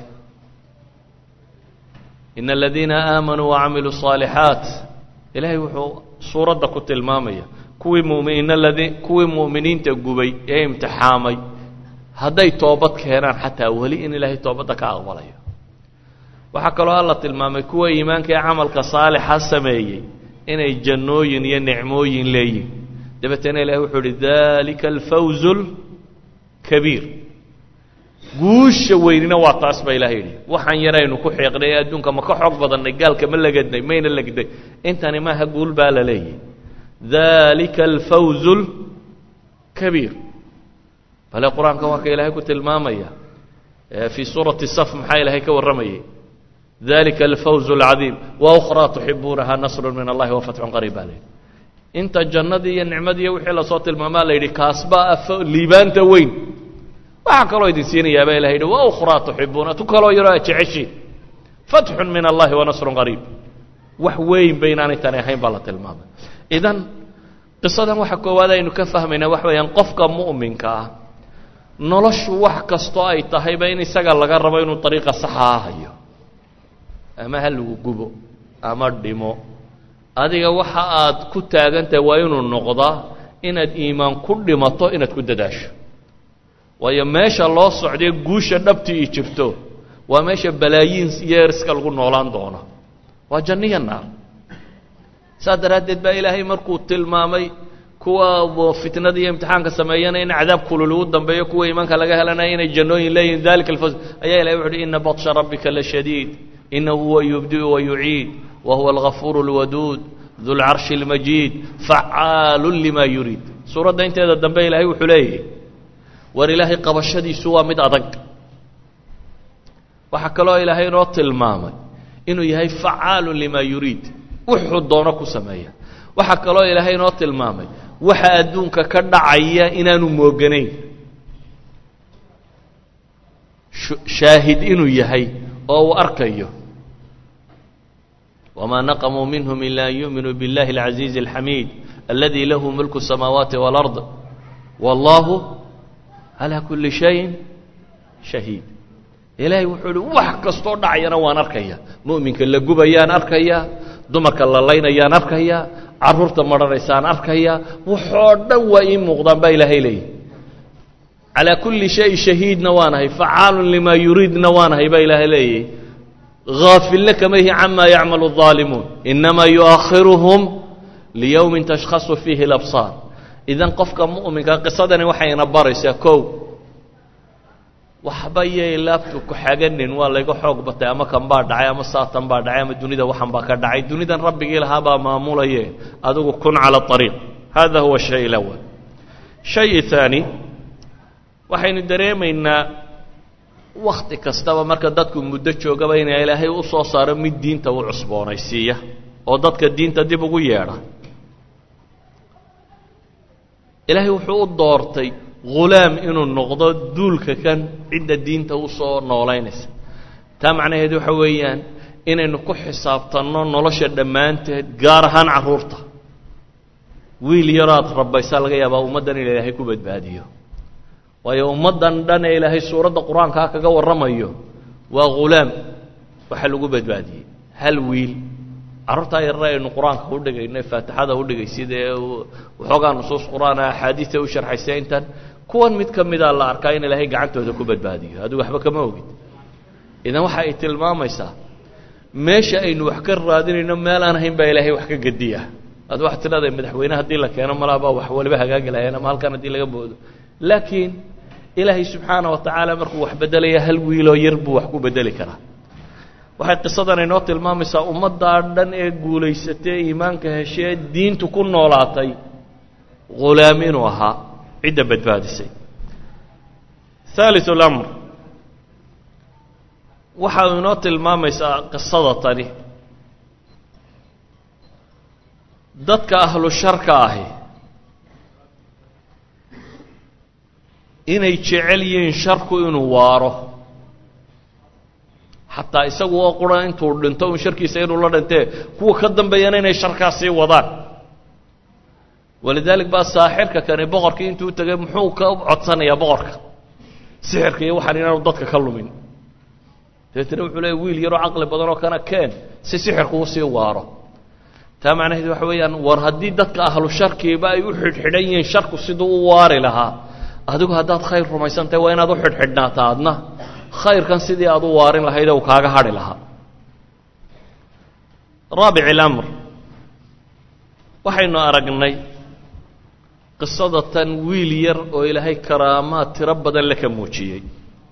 ina aladiina aamanuu wacamiluu صaalixaat ilaahay wuxuu suuradda ku tilmaamaya kuwii muminiin aladi kuwii mu'miniinta gubay ee imtixaamay hadday toobad keenaan xataa weli in ilaahay toobadda ka aqbalayo waxaa kaloo alla tilmaamay kuwa iimaanka ee camalka saalixa sameeyey inay jannooyin iyo nicmooyin leeyihin dabeetana ilahay wuxuu uhi dalika alfawz اlkabiir guusha weynina waa taas baa ilahay yidhi waxaan yaraynu ku xiiqnay ee adduunka ma ka xoog badannay gaalka ma lagadnay mayna lagday intani maaha guul baa la leeyahy dalika alfawz اlkabiir bale qur-aanka waa ka ilaahay ku tilmaamaya fii suurati saf maxaa ilaahay ka warramayay dalika alfawz اlcadiim waأkhraa tuxibuunaha nasru min allahi wafatxun qariib baa layidhi inta jannadii iyo nicmadii wixii lasoo tilmaamaa la yidhi kaasbaa liibaanta weyn waxaa kaloo idin siinayaa baa ilahay yidhi waأkhraa tuxibuuna tu kaloo yaroo aad jeceshiin fatxun min allahi wanasrun qariib wax weyn ba inaanay tani ahayn baa la tilmaamay idan qisadan waxa koowaad aynu ka fahmaynaa wax weeyaan qofka mu'minka ah noloshu wax kastoo ay tahayba in isaga laga rabo inuu dariiqa saxaa hayo ama ha lagu gubo ama dhimo adiga waxa aad ku taagantahay waa inuu noqdaa inaad iimaan ku dhimato inaad ku dadaasho waayo meesha loo socday guusha dhabtii i jirto waa meesha balaayiin yeerska lagu noolaan doono waa janniya naar saa daraaddeed baa ilaahay markuu tilmaamay kuwa fitnada iyo imtixaanka sameeyana in cadaab kulul ugu dambeeyo kuwa iimaanka laga helanaya inay jannooyin leeyihiin dalika alfawz ayaa ilaahay wuxuu yidhi inna batsha rabbika la shadiid innahu huwa yubdi'u wa yuciid wa huwa alghafuuru alwaduud du lcarshi almajiid facaalun lima yuriid suuradda inteeda dambe ilaahay wuxuu leeyahay war ilaahay qabashadiisu waa mid adag waxaa kaloo ilaahay inoo tilmaamay inuu yahay facaalun lima yuriid wuxuu doono ku sameeya waxaa kaloo ilaahay inoo tilmaamay waxa adduunka ka dhacaya inaanu mooganayn shaahid inuu yahay oo uu arkayo wamaa naqamuu minhum ila an yuuminuu biاllahi اlcaziizi اlxamiid aladi lahu mulku الsamaawaati wاlard wallahu calaa kuli shayin shahiid ilaahay wuxuu uhi wax kastoo dhacayana waan arkaya mu'minka la gubayaan arkaya dumarka la laynayaan arkaya carruurta marhanaysaan arkaya waxoo dhan waa ii muuqdaan baa ilaahay leeyahy calaa kulli shay shahiidna waanahay facaalun limaa yuriidna waanahay baa ilaahay leeyahy haafilna kama ihi camaa yacmalu الظaalimuun inamaa yu'akhiruhum liyowmin tashkhasu fiihi اlabsaar idan qofka mu'minka qisadani waxayna baraysaa kow waxba yay laabtu ku xaganin waa layga xoog batay ama kan baa dhacay ama saatan baa dhacay ama dunida waxan baa ka dhacay dunidan rabbigii lahaa baa maamulaye adigu kun cala ariiq hada huwa shay lawal shay aani waxaynu dareemaynaa wakti kastaba marka dadku muddo joogaba inay ilaahay u soo saaro mid diinta u cusboonaysiiya oo dadka diinta dib ugu yeedha ilaahay wuxuu u doortay hulaam inuu noqdo duulka kan cidda diinta u soo noolaynaysa taa macnaheedu waxa weeyaan inaynu ku xisaabtanno nolosha dhammaanteed gaar ahaan carruurta wiil yaroo aad rabbaysaa laga yaabaa ummaddan in ilaahay ku badbaadiyo waayo ummaddan dhan ee ilaahay suuradda qur-aankaa kaga warramayo waa hulaam waxa lagu badbaadiyey hal wiil carruurtaa yarra aynu qur-aanka u dhigaynay faatixada u dhigaysid ee waxoogaa nusuus qur-aana axaadiista u sharxaysa intan kuwan mid ka mida la arkaa in ilaahay gacantooda ku badbaadiyo adigu waxba kama ogid idan waxa ay tilmaamaysaa meesha aynu wax ka raadinayno meel aan ahayn baa ilaahay wax ka gediya ad wax tiladay madaxweyne haddii la keeno malaabaa wax waliba hagaagi lahayeen ama halkan haddii laga boodo laakiin ilaahay subxaana wa tacaala markuu wax bedelaya hal wiiloo yar buu wax ku bedeli karaa waxay qisadan inoo tilmaamaysaa ummaddaa dhan ee guulaysatay iimaanka heshee diintu ku noolaatay hulaam inuu ahaa cidda badbaadisay haaliu lamr waxay inoo tilmaamaysaa qisada tani dadka ahlu sharka ahi inay jecel yihiin sharku inuu waaro xataa isagu oo qura intuu dhinto un sharkiisa inuu la dhintee kuwa ka dambeeyana inay sharkaas sii wadaan walidaalik baa saaxirka kani boqorkii intuu tegay muxuu ka codsanayaa boqorka sixirka iyo waxaan inaanu dadka ka lumin dabeetna wuxuu leeya wiil yaroo caqli badanoo kana keen si sixirku u sii waaro taa macnaheedu waxa weeyaan war haddii dadka ahlu sharkiiba ay u xidhxidhan yihiin sharku siduu u waari lahaa adigu haddaad khayr rumaysantahay waa inaad u xidhxidhnaataa adna khayrkan sidii aad u waarin lahaydee uu kaaga hadhi lahaa raabic اlamr waxaynu aragnay qisada tan wiil yar oo ilaahay karaamaad tiro badan la ka muujiyey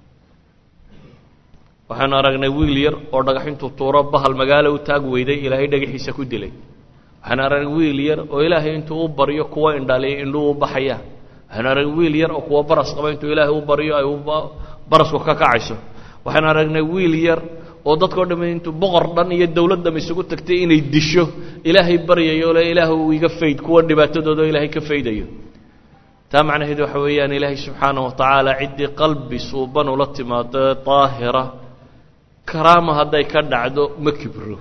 waxaynu aragnay wiil yar oo dhagax intuu tuuro bahal magaalo u taag weyday ilaahay dhagaxiisa ku dilay waxaynu aragnay wiil yar oo ilaahay intuu u baryo kuwa indhaliyay indhuhu u baxayaan waxaynu aragnay wiil yar oo kuwa baras qaba intuu ilaahay u baryo ay barasku ka kacayso waxaynu aragnay wiil yar oo dadkao dhamme intuu boqor dhan iyo dawlad dham isugu tagtay inay disho ilaahay baryayo le ilaah uu iga fayd kuwa dhibaatadooda ilaahay ka faydayo taa macnaheedu waxa weeyaan ilaahay subxaanaه wa tacaala ciddii qalbi suuban ula timaado daahira karaama hadday ka dhacdo ma kibro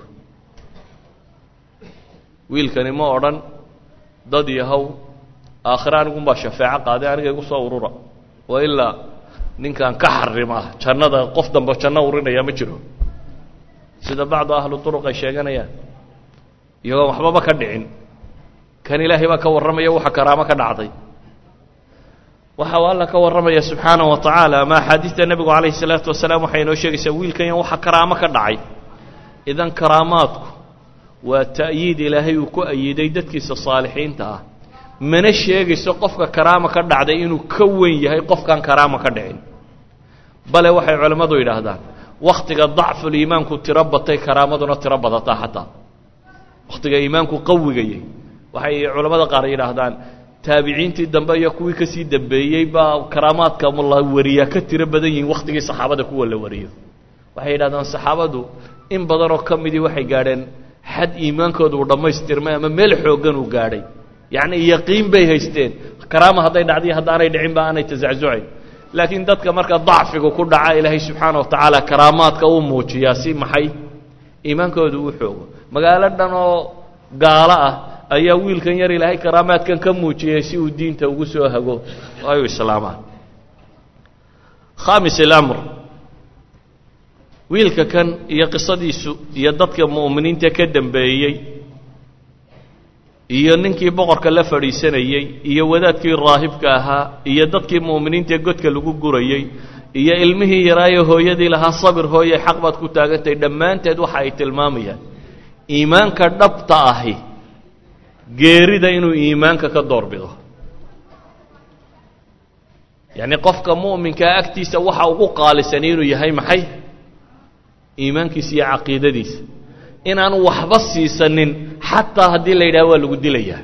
wiilkani ma odhan dad yahow aakhire anigunbaa shafeeco qaaday aniga igu soo urura wa ilaa ninkan ka xarima jannada qof dambe janno urinaya ma jiro sida bacdu ahlu turuq ay sheeganayaan iyagoo waxbaba ka dhicin kan ilaahay baa ka warramaya waxa karaamo ka dhacday waxa alla ka warramaya subxaanahu wa tacaala ama axaadiista nebigu calayhi salaatu wasalaam waxay inoo sheegaysaa wiilkan yan waxa karaamo ka dhacay idan karaamaadku waa ta'yiid ilaahay uu ku ayiday dadkiisa saalixiinta ah mana sheegayso qofka karaamo ka dhacday inuu ka weyn yahay qofkan karaamo ka dhicin bale waxay culimmadu yidhaahdaan wakhtiga dacful iimaanku tiro batay karaamaduna tiro badataa xataa wakhtiga iimaanku qawigayay waxay culimmada qaar yidhaahdaan taabiciintii dambe iyo kuwii ka sii dambeeyey baa karaamaadka la wariyaa ka tiro badan yihiin wakhtigii saxaabada kuwa la wariyo waxay yidhahdaan saxaabadu in badanoo ka midii waxay gaadheen xad iimaankooda uu dhammaystirmay ama meel xooggan uu gaadhay yacni yaqiin bay haysteen karaama hadday dhacdiyo haddaanay dhicin ba aanay tasacsucayn laakiin dadka marka dacfigu ku dhaca ilaahay subxaana wa tacaala karaamaadka uu muujiyaa si maxay iimaankooda uu xoogo magaalo dhan oo gaalo ah ayaa wiilkan yar ilaahay karaamaadkan ka muujiyey si uu diinta ugu soo hago ay u islaamaan khamis alamr wiilka kan iyo qisadiisu iyo dadka mu'miniinta ka dambeeyey iyo ninkii boqorka la fadhiisanayey iyo wadaadkii raahibka ahaa iyo dadkii mu'miniinta godka lagu gurayey iyo ilmihii yaraayo hooyadii lahaa sabir hooye xaq baad ku taagantahay dhammaanteed waxa ay tilmaamayaan iimaanka dhabta ahi geerida inuu iimaanka ka doorbido yacni qofka mu'minkaa agtiisa waxa ugu qaalisan inuu yahay maxay iimaankiisa iyo caqiidadiisa inaanu waxba siisanin xataa haddii la yidhaha waa lagu dilayaa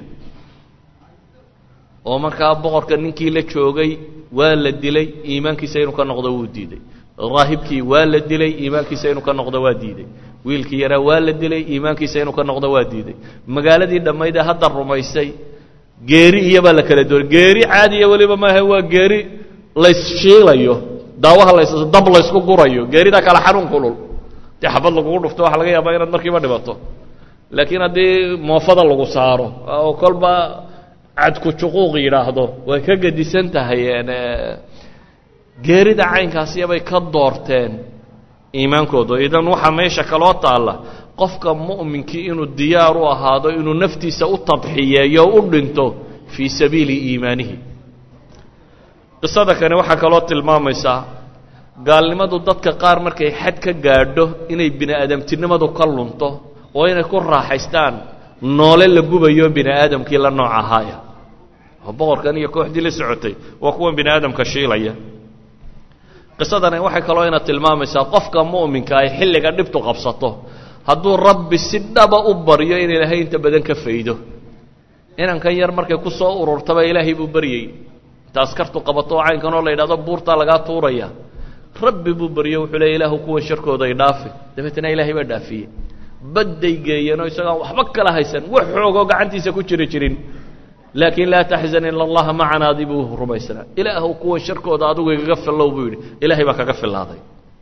oo markaa boqorka ninkii la joogay waa la dilay iimaankiisa inuu ka noqdo wuu diiday raahibkii waa la dilay iimaankiisa inuu ka noqdo waa diiday wiilkii yaraa waa la dilay iimaankiisa inuu ka noqdo waa diiday magaaladii dhammayd ee hadda rumaysay geeri iyobaa la kala doonay geeri caadiya weliba maaha waa geeri laisshiilayo daawaha las dab laysku gurayo geerida kale xanuun kulul dee xabad lagugu dhufto waxa laga yaabaa inaad markiiba dhibato laakiin haddii moofada lagu saaro oo kolba cadku juquuq yidhaahdo way ka gedisan tahay geerida caynkaasiyabay ka doorteen iimaankooda idan waxaa meesha kaloo taalla qofka mu'minkii inuu diyaar u ahaado inuu naftiisa u tadxiyeeyo o u dhinto fii sabiili iimaanihi qisada kani waxaa kaloo tilmaamaysaa gaalnimadu dadka qaar markay xad ka gaadho inay bini aadamtinimadu ka lunto oo inay ku raaxaystaan noole la gubayo bini aadamkii la nooc ahaaya oo boqorkan iyo kooxdii la socotay waa kuwan bini aadamka shiilaya qisadani waxay kaloo ina tilmaamaysaa qofka mu'minka ay xilliga dhibtu qabsato hadduu rabbi si dhaba u baryo in ilaahay inta badan ka faydo inankan yar markay ku soo ururtaba ilaahay buu baryey inta askartu qabato oo caynkanoo la yidhahdo buurtaa lagaa tuuraya rabbi buu baryo wuxuu leey ilaahu kuwan sharkooda ay dhaafi dabeetana ilaahay baa dhaafiyey badday geeyeenoo isagaan waxba kala haysan wax xoogoo gacantiisa ku jiri jirin laakiin laa taxzan ila allaha macanaa dii buu rumaysanaa ilaahu kuwan sharkooda adigu igaga fillow buu yidhi ilaahay baa kaga fillaaday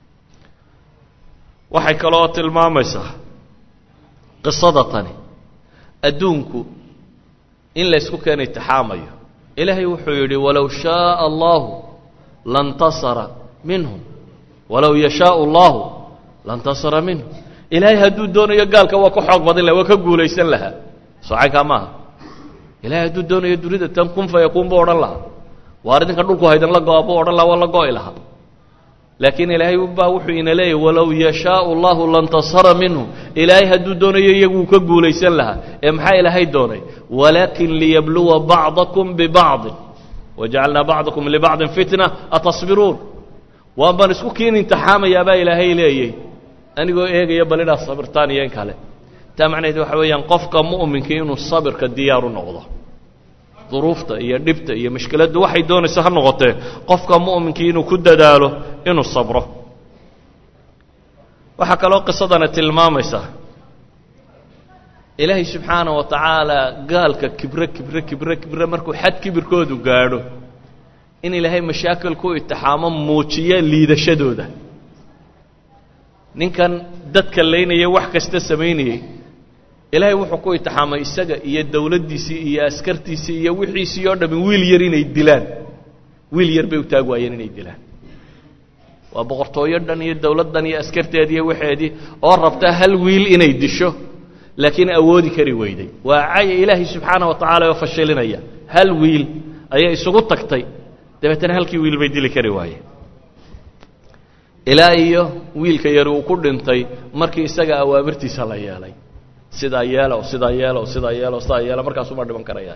waxay kaloo tilmaamaysaa qisada tani adduunku in laysku keena itixaamayo ilaahay wuxuu yidhi walow shaaa allahu lantasara minhum walow yashaau allahu lantasara minhum ilaahay hadduu doonayo gaalka waa ka xoog badin laha waa ka guulaysan lahaa socaynkaa maaha ilahay hadduu doonayo dunida tan kun fa yakuun buu odhan lahaa waar idinka dhulku haydan la go-a buu odhan laha waa la go-i lahaa laakiin ilaahay baa wuxuu ina leeyahy walow yashaau allahu lantasara minhum ilaahay hadduu doonayo iyaguu ka guulaysan lahaa ee maxaa ilaahay doonay walaakin liyabluwa bacdakum bibacdin wajacalnaa bacdakum libacdin fitna atasbiruun waan baan isku kiin imtixaamayaabaa ilaahay leeyay anigoo eegaya bal inaad sabirtaan iyo in kale taa macnaheed waxa weeyaan qofka mu'minka inuu sabirka diyaar u noqdo duruufta iyo dhibta iyo mushkiladda waxay doonaysa ha noqotee qofka mu'minkii inuu ku dadaalo inuu sabro waxaa kaloo qisadana tilmaamaysaa ilaahay subxaanaه wa tacaala gaalka kibre kibre kibre kibre markuu xad kibirkoodu gaadho in ilaahay mashaakil ku itixaamo muujiya liidashadooda ninkan dadka laynaya wax kasta samaynayey ilaahay wuxuu ku itixaamay isaga iyo dawladdiisii iyo askartiisii iyo wixiisii oo dhammi wiil yar inay dilaan wiil yar bay u taag waayeen inay dilaan waa boqortooyo dhan iyo dawlad dhan iyo askarteedii iyo waxeedii oo rabta hal wiil inay disho laakiin awoodi kari weyday waa cay ilaahay subxaanahu wa tacaala oo fashilinaya hal wiil ayay isugu tagtay dabeetana halkii wiil bay dili kari waayeen ilaa iyo wiilka yar uu ku dhintay markii isaga awaamirtiisa la yeelay sidaa yeelo sidaa yeelo sidaa yeelo sidaa yeelo markaasuu ma dhiman karayaa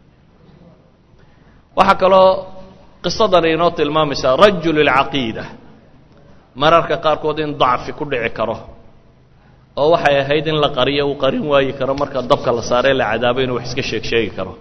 waxaa kaloo qisadan inoo tilmaamaysaa rajul alcaqiida mararka qaarkood in dacfi ku dhici karo oo waxay ahayd in la qariyo uu qarin waayi karo marka dabka la saaree la cadaabo inuu wax iska sheeg sheegi karo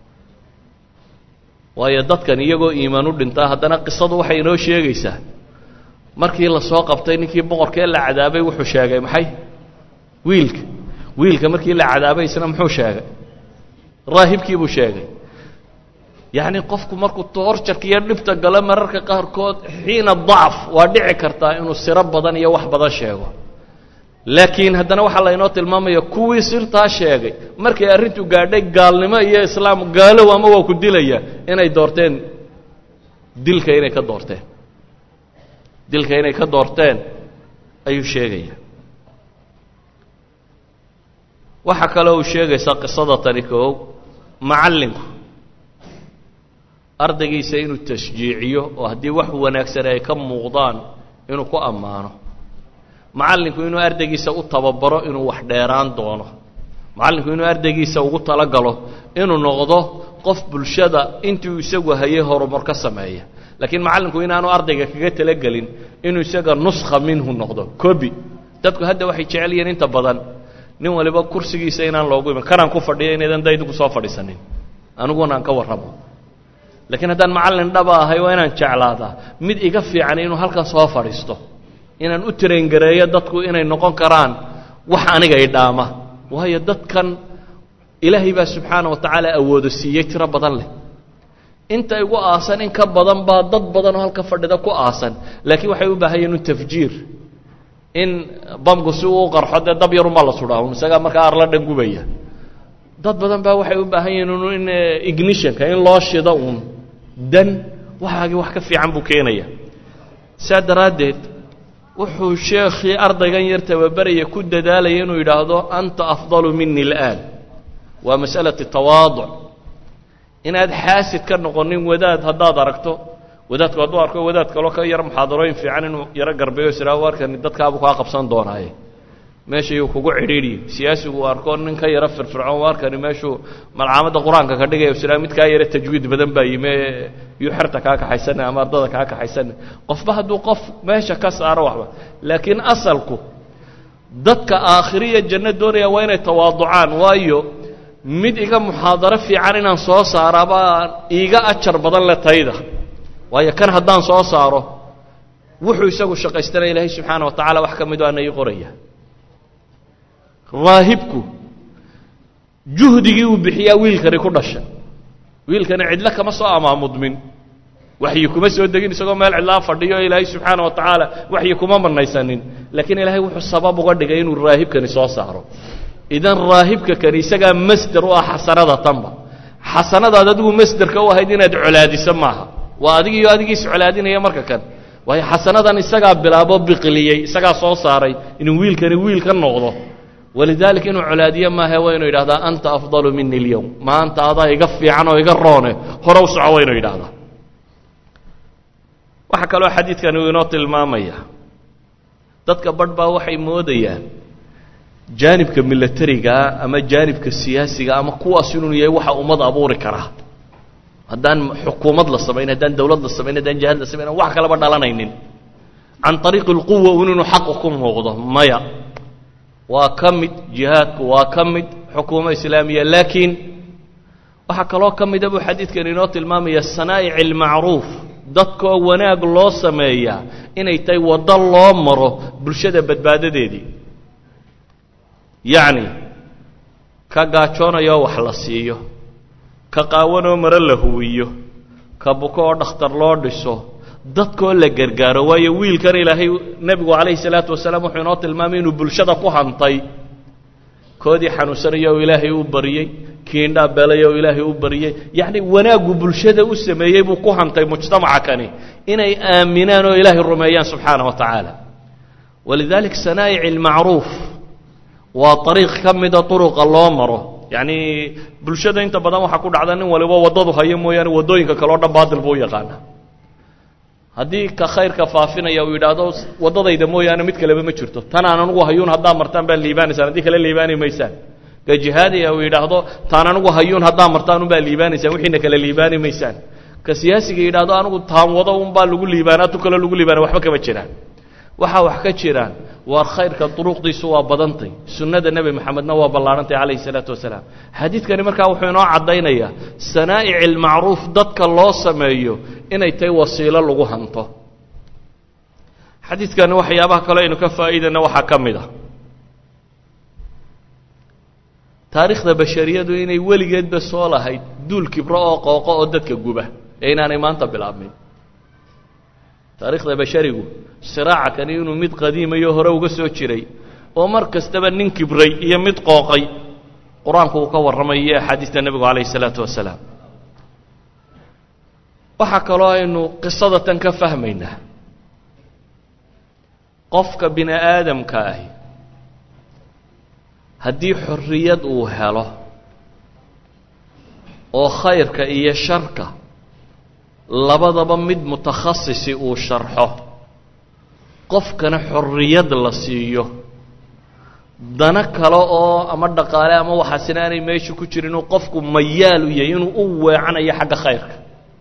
waayo dadkan iyagoo iimaan u dhintaa haddana qisadu waxay inoo sheegaysaa markii la soo qabtay ninkii boqorkee la cadaabay wuxuu sheegay maxay wiilka wiilka markii la cadaabay isna muxuu sheegay raahibkii buu sheegay yacni qofku markuu toorjarka iyo dhibta galo mararka qaarkood xiina dacf waa dhici kartaa inuu siro badan iyo wax badan sheego laakiin haddana waxaa laynoo tilmaamaya kuwii sirtaa sheegay markay arrintu gaadhay gaalnimo iyo islaam gaalow ama waa ku dilaya inay doorteen dilka inay ka doorteen dilka inay ka doorteen ayuu sheegaya waxaa kaloo uu sheegaysaa qisada tani koow macallinku ardaygiisa inuu tashjiiciyo oo haddii wax wanaagsan ay ka muuqdaan inuu ku ammaano macallinku inuu ardaygiisa u tababaro inuu wax dheeraan doono macallinku inuu ardaygiisa ugu talagalo inuu noqdo qof bulshada intuu isagu hayay horumar ka sameeya laakiin macallinku inaanu ardayga kaga talagelin inuu isaga nuskha minhu noqdo copy dadku hadda waxay jecel yihiin inta badan nin waliba kursigiisa inaan loogu iman kanaan ku fadhiyo inaydan daydu ku soo fadhiisanin aniguna aan ka warramo laakiin haddaan macallin dhaba ahay waa inaan jeclaadaa mid iga fiican inuu halkan soo fadhiisto inaan u tirayngareeyo dadku inay noqon karaan wax aniga i dhaama waayo dadkan ilaahay baa subxaana wa tacaala awoodo siiyey tiro badan leh inta igu aasan in ka badan baa dad badan oo halka fadhida ku aasan laakiin waxay u baahan yihiin tafjiir in bamku si uu qarxo dee dab yaruma la sudhaa un isagaa markaa arla dhan gubaya dad badan baa waxay u baahan yihiin in ignitionka in loo shido uun dan waxaagii wax ka fiican buu keenaya saa daraaddeed wuxuu sheekhii ardaygan yar tababaraya ku dadaalaya inuu yidhaahdo anta afdalu mini اlآan waa masأalaةi tawaaduc inaad xaasid ka noqonin wadaad haddaad aragto wadaadku hadduu arko wadaad kaloo ka yar muxaadarooyin fiican inuu yaro garbeeyo siraa arkani dadkaabuu kaa qabsan doonaaye meeshayuu kugu cidhiidhiye siyaasigu arko nin ka yaro firfircoon arkani meeshuu malcaamadda qur-aanka ka dhigaya siraa mid kaa yaro tajwiid badan baa yime yuu xerta kaa kaxaysana ama ardada kaa kaxaysana qofba hadduu qof meesha ka saaro waxba laakiin asalku dadka aakhiriya janno doonaya waa inay tawaaducaan waayo mid iga muxaadaro fiican inaan soo saarabaa iiga ajar badan le tayda waayo kan haddaan soo saaro wuxuu isagu shaqaystanaya ilaahay subxaana wa tacaala wax ka mid aana ii qoraya raahibku juhdigii uu bixiyaa wiilkani ku dhashay wiilkani cidlo kama soo amaamudmin waxyi kuma soo degin isagoo meel cidlaa fadhiyo ilaahay subxaana wa tacaala waxyi kuma manaysanin laakiin ilaahay wuxuu sabab uga dhigay inuu raahibkani soo saaro idan raahibka kani isagaa masder u ah xasanada tanba xasanadaad adigu masderka u ahayd inaad colaadiso maaha waa adigiiyo adigiis colaadinaya marka kan waayo xasanadan isagaa bilaabo biqiliyey isagaa soo saaray inuu wiilkani wiil ka noqdo walidaalika inuu colaadiyo maahe waa inuu yidhahdaa anta afdalu mini اlyowm maanta adaa iga fiican oo iga roone hore u soco waa inuu yidhahdaa waxaa kaloo xadiidkani uu inoo tilmaamaya dadka badh baa waxay moodayaan jaanibka milatarigaa ama jaanibka siyaasiga ama kuwaas inuu yahay waxa ummad abuuri karaa haddaan xukuumad la samayn haddaan dawlad la samayn haddaan jihaad la samayn wax kalaba dhalanaynin can ariiqi اlquwa un inuu xaqu ku muuqdo maya waa ka mid jihaadku waa ka mid xukuumo islaamiya laakiin waxaa kaloo ka mida buu xadiidkan inoo tilmaamaya sanaa'ic اlmacruuf dadkoo wanaag loo sameeyaa inay tahay waddo loo maro bulshada badbaadadeedii yacni ka gaajoonayoo wax la siiyo ka qaawanoo maro la huwiyo ka buko oo dhakhtar loo dhiso dadkoo la gargaaro waayo wiilkan ilaahay nebigu calayhi salaatu wasalaam wuxuu inoo tilmaamay inuu bulshada ku hantay koodii xanuunsanaya oo ilaahay u baryey kiindhaa beelay oo ilaahay u baryay yacni wanaaggu bulshada u sameeyey buu ku hantay mujtamaca kani inay aaminaan oo ilaahay rumeeyaan subxaana wa tacaala walidalik sanaa'ic almacruuf waa ariiq ka mida uruqa loo maro yacni bulshada inta badan waxaa ku dhacda nin waliba waddadu hayo mooyaane waddooyinka kaleo dhan baadil buu u yaqaana haddii ka khayrka faafinaya uu yidhaahdo waddadayda mooyaane mid kaleba ma jirto tan aan anugu hayuun haddaa martaan baa liibaanaysaan haddii kale liibaani maysaan ka jihaadiya uu yidhaahdo taan anugu hayuun haddaa martaan unbaa liibaanaysaan wixiina kale liibaani maysaan ka siyaasiga yidhaahdo anugu taan wado unbaa lagu liibaanaa tu kale lagu liibaana waxba kama jiraan waxaa wax ka jiraan waar khayrka duruqdiisu waa badantay sunnada nebi maxamedna waa ballaarhantay calayhi salaatu wasalaam xadiidkani markaa wuxuu inoo caddaynayaa sanaa'ic almacruuf dadka loo sameeyo inay tahay wasiilo lagu hanto xadiidkani waxyaabaha kale aynu ka faa'iidayna waxaa ka mid ah taariikhda bashariyadu inay weligeedba soo lahayd duul kibro oo qooqo oo dadka guba ee inaanay maanta bilaabmin taariikhda basharigu siraaca kani inuu mid qadiimayo hore uga soo jiray oo mar kastaba nin kibray iyo mid qooqay qur-aanku uu ka warramay iyo axaadiista nebigu calayhi salaatu wasalaam waxaa kaloo aynu qisada tan ka fahmaynaa qofka bini aadamka ahi haddii xorriyad uu helo oo khayrka iyo sharka labadaba mid mutakhasisi uu sharxo qofkana xorriyad la siiyo dana kale oo ama dhaqaale ama waxaasina aanay meesha ku jirin inuu qofku mayaal u yahay inuu u weecanayo xagga khayrka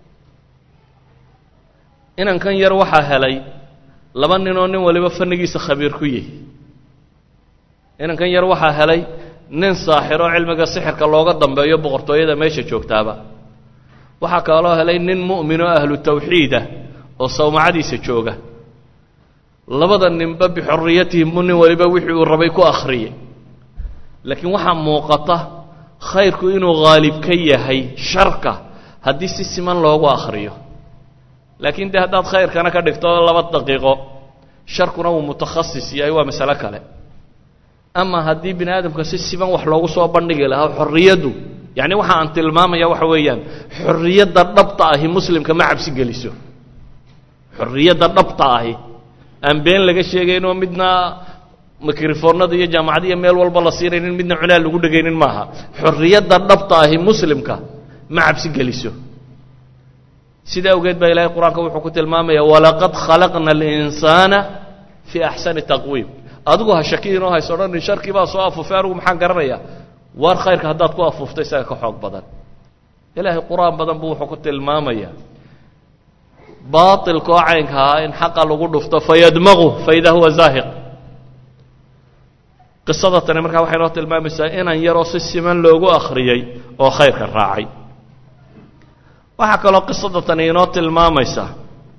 inankan yar waxaa helay laba ninoo nin waliba fannigiisa khabiir ku yahay inankan yar waxaa helay nin saaxiro cilmiga sixirka looga dambeeyo boqortooyada meesha joogtaaba waxaa kaloo helay nin mu'min oo ahlu tawxiidah oo sawmacadiisa jooga labada ninba bixorriyatihim nin waliba wixii uu rabay ku akhriyay laakiin waxaa muuqata khayrku inuu haalib ka yahay sharka haddii si siman loogu akhriyo laakiin dee haddaad khayrkana ka dhigto laba daqiiqo sharkuna uu mutakhasis yahay waa masalo kale ama haddii bini aadamka si siman wax loogu soo bandhigi lahaa xorriyaddu yacni waxa aan tilmaamaya waxa weeyaan xorriyadda dhabta ahi muslimka ma cabsi geliso xorriyadda dhabta ahi aan been laga sheegaynoo midna mikrofoonada iyo jaamacadiya meel walba la siinaynin midna cunaa lagu dhegaynin maaha xorriyadda dhabta ahi muslimka ma cabsi geliso sidaa awgeed baa ilaahay qur-aanka wuxuu ku tilmaamaya walaqad khalaqna alinsaana fii axsani taqwiim adigu ha shakiinoo hays odhanin sharkii baa soo afuufay anigu maxaan garanayaa waar khayrka haddaad ku afuufta isaga ka xoog badan ilaahay qur-aan badan buu wuxuu ku tilmaamayaa baatilka oo caynka ahaa in xaqa lagu dhufto fayadmaqu faidaa huwa zaahiq qisada tani markaa waxay noo tilmaamaysaa inan yaroo si siman loogu akhriyey oo khayrka raacay waxaa kaloo qisada tani inoo tilmaamaysaa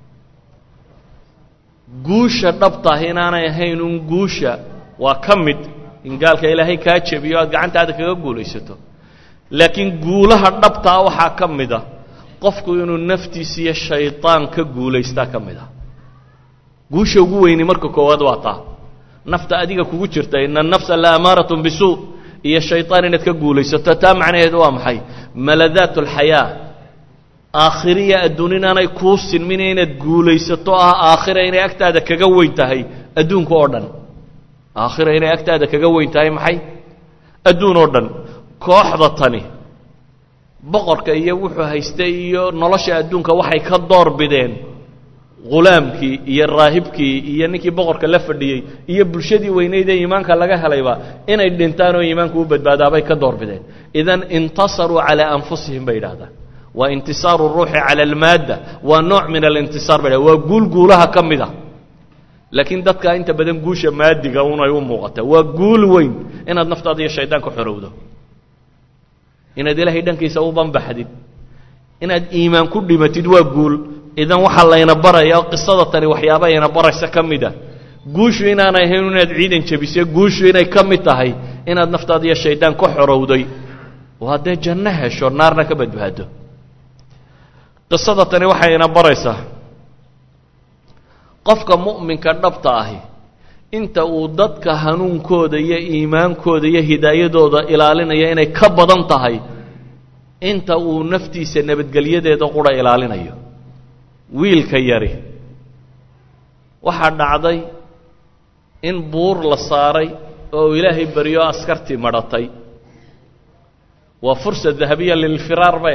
guusha dhabtaah inaanay ahayn un guusha waa ka mid in gaalka ilaahay kaa jebiyo aad gacantaada kaga guulaysato laakiin guulaha dhabtaa waxaa ka mid a qofku inuu naftiisa iyo shaydaan ka guulaystaa ka mid ah guusha ugu weyni marka koowaad waa taa nafta adiga kugu jirta ina nafsa la amaaratun bisuu iyo shaydaan inaad ka guulaysato taa macnaheedu waa maxay maladaat alxayaa aakhiriya adduun inaanay kuu sinmin inaad guulaysato ah aakhira inay agtaada kaga weyn tahay adduunka oo dhan aakhira inay agtaada kaga weyn tahay maxay adduun oo dhan kooxda tani boqorka iyo wuxuu haystay iyo nolosha adduunka waxay ka door bideen ghulaamkii iyo raahibkii iyo ninkii boqorka la fadhiyey iyo bulshadii weynayd ee iimaanka laga helayba inay dhintaan oo iimaanku u badbaadaabay ka door bideen idan intasaruu calaa anfusihim bay yidhahdaan waa intisaaru ruuxi cala almaadda waa nooc min alintisaar bay waa guul guulaha ka mid ah laakiin dadka inta badan guusha maadiga unay u muuqataa waa guul weyn inaad naftaada iyo shaydaanka xorowdo inaad ilaahay dhankiisa u banbaxdid inaad iimaan ku dhimatid waa guul idan waxaa layna baraya qisada tani waxyaaba ayna baraysa ka mid a guushu inaanay ahayn inaad ciidan jebisay guushu inay ka mid tahay inaad naftaada iyo shaydaan ka xorowday oo haddee janno hesho naarna ka badbaado qisada tani waxayna baraysaa qofka mu'minka dhabta ahi inta uu dadka hanuunkooda iyo iimaankooda iyo hidaayadooda ilaalinaya inay ka badan tahay inta uu naftiisa nabadgelyadeeda qura ilaalinayo. wiilka yari waxaa dhacday in buur la saaray oo ilaahay baryo askartii madhatay. waa fursa dahabiya lilfiraar bay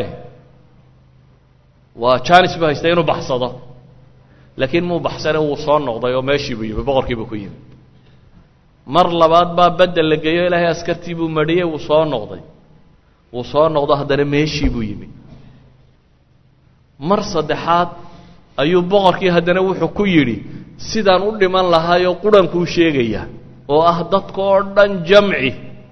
waa jaanis buu haystay inuu baxsado, laakiin muu baxsane wuu soo noqday oo meeshii buu yimi, boqorkii buu ku yimi. mar labaad baa bedel la geeyo, ilaahay askartii buu mariyey, wuu soo noqday wuu soo noqdo haddana meeshii buu yimi. mar saddexaad ayuu boqorkii haddana wuxuu ku yidhi sidaan u dhiman lahaayoo qurankuu sheegaya oo ah dadka oo dhan jamci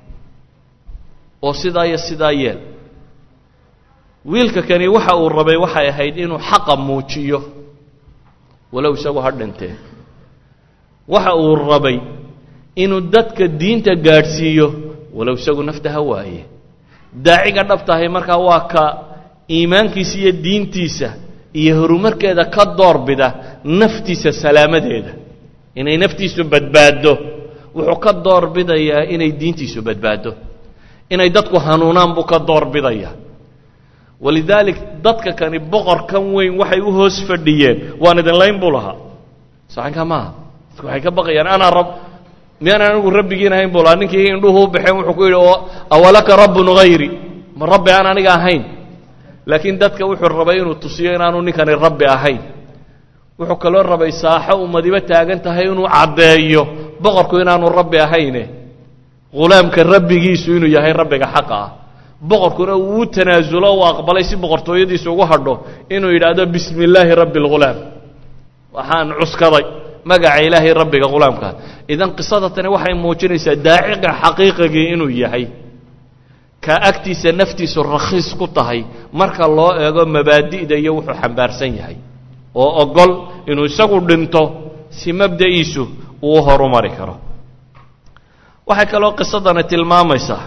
oo sidaa iyo sidaa yeel. wiilka kani waxa uu rabay waxay ahayd inuu xaqa muujiyo walow isagu ha dhintee. waxa uu rabay inuu dadka diinta gaadhsiiyo walow isagu nafta ha waaye. daaciga dhabtahay markaa waa ka iimaankiisa iyo diintiisa iyo horumarkeeda ka doorbida naftiisa salaamadeeda, inay naftiisu badbaaddo. wuxuu ka doorbidayaa inay diintiisu badbaaddo, inay dadku hanuunaan buu ka doorbidayaa. walidaalik dadka kani boqorkan weyn waxay u hoos fadhiyeen waan idin layn buu lahaa. saxanka maaha, dadku waxay ka baqayaan anaa rab miyaan anigu rabbigiin ahayn buu lahaa. ninkii indhuhu u baxeen wuxuu ku yidhi awalaka rabbun hayri, ma rabbi aan aniga ahayn? laakiin dadka wuxuu rabay inuu tusiyo inaanu ninkani rabbi ahayn. wuxuu kaloo rabay saaxo ummadiba taagan tahay inuu caddeeyo boqorku inaanu rabbi ahayne ghulaamka rabbigiisu inuu yahay rabbiga xaqa ah. boqorkuna uu u tanaasulo u aqbalay si boqortooyadiisa ugu hadho inuu yidhaahdo bismi illaahi rabbi alghulaam, waxaan cuskaday magaca ilaahay rabbiga ghulaamka. idan qisada tani waxay muujinaysaa daaciga xaqiiqigii inuu yahay ka agtiisa naftiisu rakhiis ku tahay marka loo eego mabaadi'da iyo wuxuu xambaarsan yahay, oo ogol inuu isagu dhinto si mabda'iisu uu horumari karo. waxay kaloo qisadani tilmaamaysaa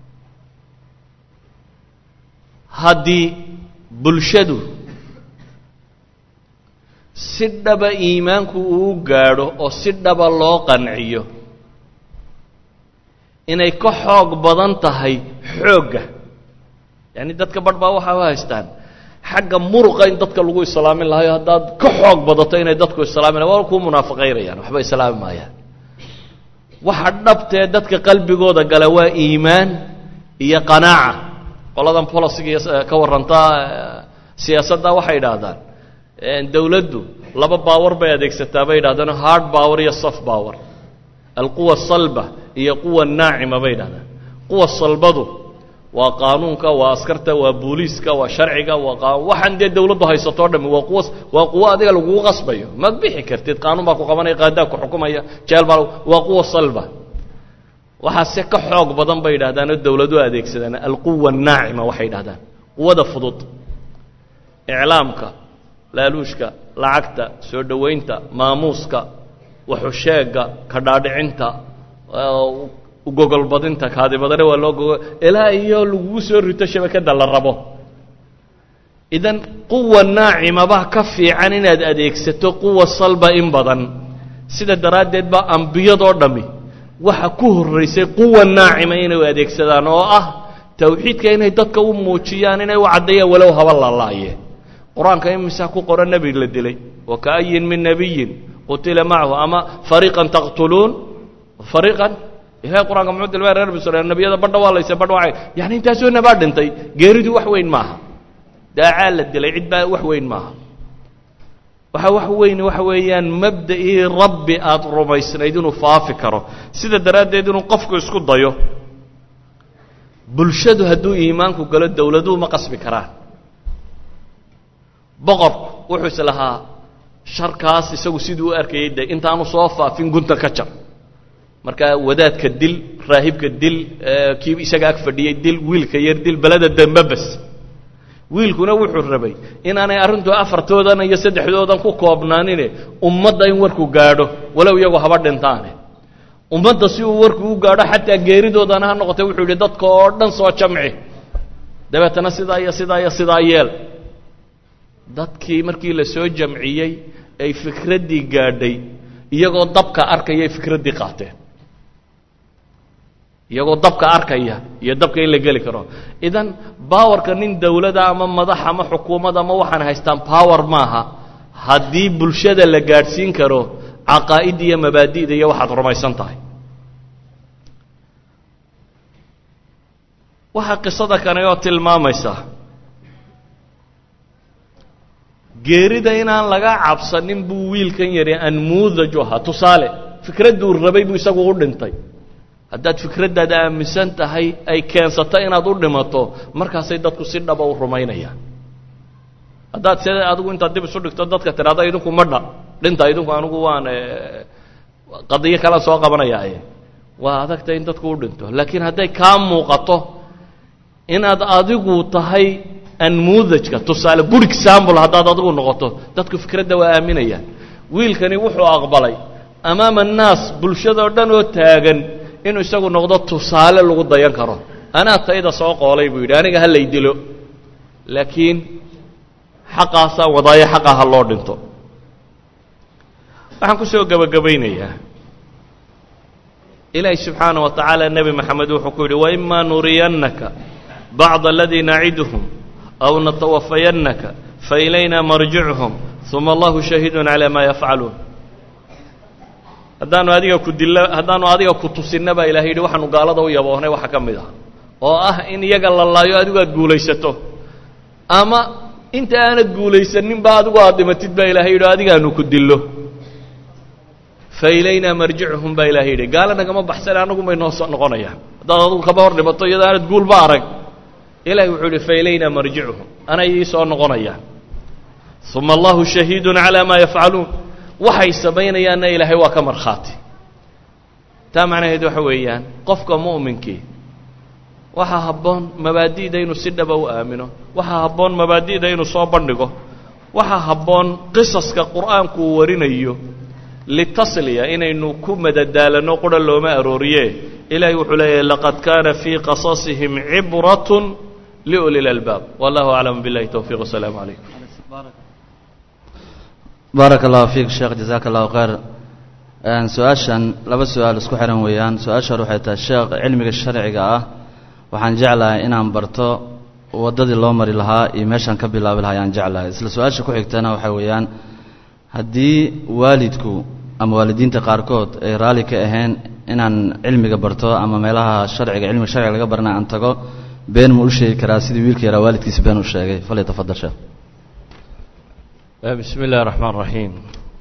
haddii bulshadu si dhaba iimaanku uu gaadho oo si dhaba loo qanciyo inay ka xoog badan tahay xoogga. yacni dadka badh baa waxaa u haystaan xagga muruqa in dadka lagu islaamin lahayo haddaad ka xoog badato inay dadku islaamin laha waa kuu munaafiqaynayaan, waxba islaami maayaan. waxa dhabtee dadka qalbigooda gala waa iimaan iyo qanaaca. qoladan bolisiga ka warranta siyaasadda waxay idhaahdaan dawladdu laba baawar bay adeegsataa bay idhahdaan, hard power iyo soft power. alquwa salba iyo quwa naacima bay idhahdaan. quwa salbadu waa qaanuunka, waa askarta, waa booliiska, waa sharciga, waa waxaan dee dawladdu haysatoo dhami waa quwa waa quwo adiga lagugu qasbayo, maad bixi kartid, qaanuun baa ku qabanaya, qaadaa ku xukumaya, jeel baa waa quwa salba. waxaase ka xoog badan bay yidhahdaanoo dawladu adeegsadaan alquwa naacima waxay yidhahdaan, quwada fudud. iclaamka, laaluushka, lacagta, soo dhowaynta, maamuuska, waxusheegga, ka dhaadhicinta, ugogolbadinta, kaadibadane waa loo gogo ilaa iyo lagugu soo rito shabakadda la rabo. idan quwa naacima baa ka fiican inaad adeegsato quwa salba in badan. sida daraaddeed baa ambiyadoo dhammi waxa ku horraysay quwa naacima inay adeegsadaan oo ah tawxiidka inay dadka u muujiyaan, inay u caddeeyaan walow haba lalaaye. qur-aanka imisa ku qoran nebi la dilay, wa ka'ayin min nabiyin qutila macahu ama fariiqan taqtuluun fariiqan. ilahay qur-aanka muxuu dilmay reer bisrael nebiyada badha waa layse badha waa yani intaasoo nabaa dhintay. geeridu wax weyn maaha, daacaa la dilay cid baa wax weyn maaha. waxa wax weyn waxa weeyaan mabda'ii rabbi aad rumaysnayd inuu faafi karo. sida daraaddeed inuu qofku isku dayo. bulshadu hadduu iimaanku galo dawladuhu ma qasbi karaan. boqorku wuxuu is lahaa sharkaas isagu siduu u arkayay de intaanu soo faafin gunta ka jar. markaa wadaadka dil, raahibka dil, kii isaga ag fadhiyey dil, wiilka yar dil, beleda dambe bas. wiilkuna wuxuu rabay inaanay arrintu afartoodan iyo saddexdoodan ku koobnaanine ummadda in warku gaadho walow iyagu haba dhintaane. ummadda si uu warku u gaadho xataa geeridoodana ha noqotay wuxuu yidhi dadka oo dhan soo jamci, dabeetana sidaa iyo sidaa iyo sidaa yeel. dadkii markii la soo jamciyey ay fikraddii gaadhay iyagoo dabka arkaya fikraddii qaateen iyagoo dabka arkaya iyo dabka in la geli karo idan powerka nin dawladda ama madax ama xukuumad ama waxaan haystaan power maaha haddii bulshada la gaadhsiin karo caqaa'id iyo mabaadi'da iyo waxaad rumaysan tahay waxaa qisada kane oo tilmaamaysa geerida inaan laga cabsanin buu wiilkan yari anmuudaj u ahaa tusaale fikradduu rabay buu isagu u dhintay haddaad fikraddaada aaminsan tahay ay keensato inaad u dhimato markaasay dadku si dhaba u rumaynayaan haddaad sida adigu intaad dib isu dhigto dadka tidhahda idinku ma dha dhinta idinku anigu waan qadiyo kala soo qabanayaaye waa adagta in dadku u dhinto laakiin hadday kaa muuqato inaad adigu tahay anmuudajka tusaale good example haddaad adigu noqoto dadku fikradda waa aaminayaan wiilkani wuxuu aqbalay amaama annaas bulshadoo dhan oo taagan inuu isagu noqdo tusaale lagu dayan karo anaa tayda soo qoolay buu yidhi aniga ha lay dilo laakiin xaqaasaa wadaayo xaqa ha loo dhinto waxaan ku soo gebagabaynayaa ilaahi subxaanaه wa tacaala nebi moxamed wuxuu ku yidhi waimaa nuriyannaka bacd aladii naciduhum aw natawafayannaka failayna marjicuhum uma allahu shahiidun calaa maa yafcaluun haddaanu adiga ku dillo haddaanu adiga ku tusinna baa ilahay yidhi waxaanu gaalada u yaboohnay waxa ka mid ah oo ah in iyaga la laayo adigu aad guulaysato ama inta aanad guulaysaninba adigu aad dhimatid baa ilahay yidhi adigaanu ku dillo failayna marjicuhum baa ilahay yidhi gaala nagama baxsane annagu may noo soo noqonayaan haddaad adigu kaba hor dhimato iyadoo aanad guulba arag ilahay wuxuu yidhi failayna marjicuhum anay ii soo noqonayaan uma allahu shahiidun calaa maa yafcaluun waxay samaynayaanna ilaahay waa ka markhaati taa macnaheed waxa weeyaan qofka mu'minkii waxaa habboon mabaadi'da inuu si dhaba u aamino waxaa habboon mabaadi'da inuu soo bandhigo waxaa habboon qisaska qur'aanku uu warinayo litasliya inaynu ku madadaalanno qura looma arooriye ilaahay wuxuu leeyahay laqad kaana fii qasasihim cibratun liuli lalbaab wallahu aclam billahi towfiiq wasalaamu calaykum baaraka allahu fiik sheekh jazaaka allahu khayr su-aashan laba su-aal isku xihan weeyaan su-aasha hore waxay tahay sheekh cilmiga sharciga ah waxaan jeclahay inaan barto waddadii loo mari lahaa iyo meeshaan ka bilaabi lahaa ayaan jeclahay isla su-aasha ku xigtana waxaa weeyaan haddii waalidku ama waalidiinta qaarkood ay raalli ka ahayn inaan cilmiga barto ama meelaha sharciga cilmiga sharciga laga barana aan tago been ma u sheegi karaa sidii wiilka yaraa waalidkiisa been u sheegay falyatafadal sheekh bismi اllahi الرaxmaan الraxiim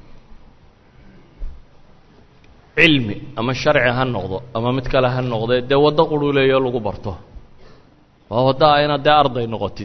cilmi ama sharci ha noqdo ama mid kale ha noqdee dee waddo quruuleeyo lagu barto waa waddo a inaad dee arday noqotid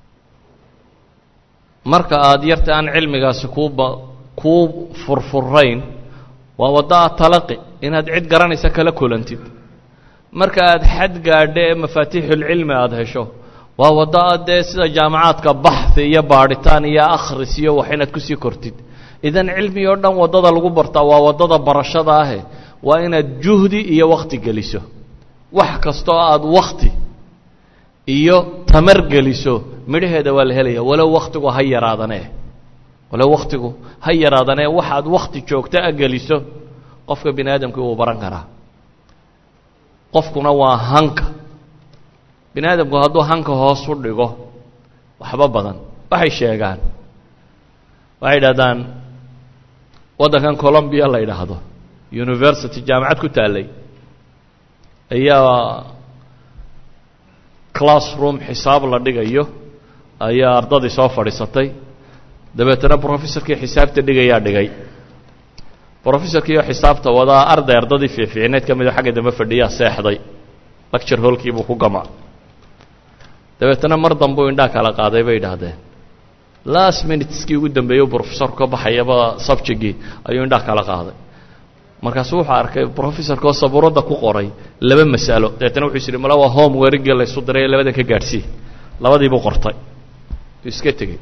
marka aad yarta aan cilmigaasi kuuba kuu furfurayn waa waddo aad talaqi inaad cid garanaysa kala kulantid marka aad xad gaadho ee mafaatiixulcilmi aada hesho waa waddo aad dee sida jaamacaadka baxhi iyo baadhitaan iyo akhris iyo wax inaad kusii kortid idan cilmi oo dhan waddada lagu bartaa waa waddada barashada ahe waa inaad juhdi iyo wakhti geliso wax kastoo aad wakhti iyo tamar geliso midhaheeda waa la helaya walow wakhtigu ha yaraadanee walow wakhtigu ha yaraadanee waxaad wakhti joogto a geliso qofka bini aadamkii wuu baran karaa qofkuna waa hanka bini aadamku hadduu hanka hoos u dhigo waxba badan waxay sheegaan waxay yidhahdaan waddankan colombiya la yidhaahdo university jaamacad ku taallay ayaa classroom xisaab la dhigayo ayaa ardadii soo fadhiisatay dabeetana brofessorkii xisaabta dhigayaa dhigay brofessorkiioo xisaabta wadaa arday ardadii fiicfiicneed ka midoo xagga dambe fadhiyaa seexday lecture hallkii buu ku gama dabeetana mar dambuu indhaa kala qaaday bay idhaahdeen last minuteskii ugu dambeeyey brofessorku ka baxayaba subjectgii ayuu indhaa kala qaaday markaasu wuxuu arkay brofessorkoo sabuuradda ku qoray laba mas'alo dabeetana wuxuu is yidhi mala waa home werigii laysu diray ee labadan ka gaadhsii labadiibuu qortay uu iska tegey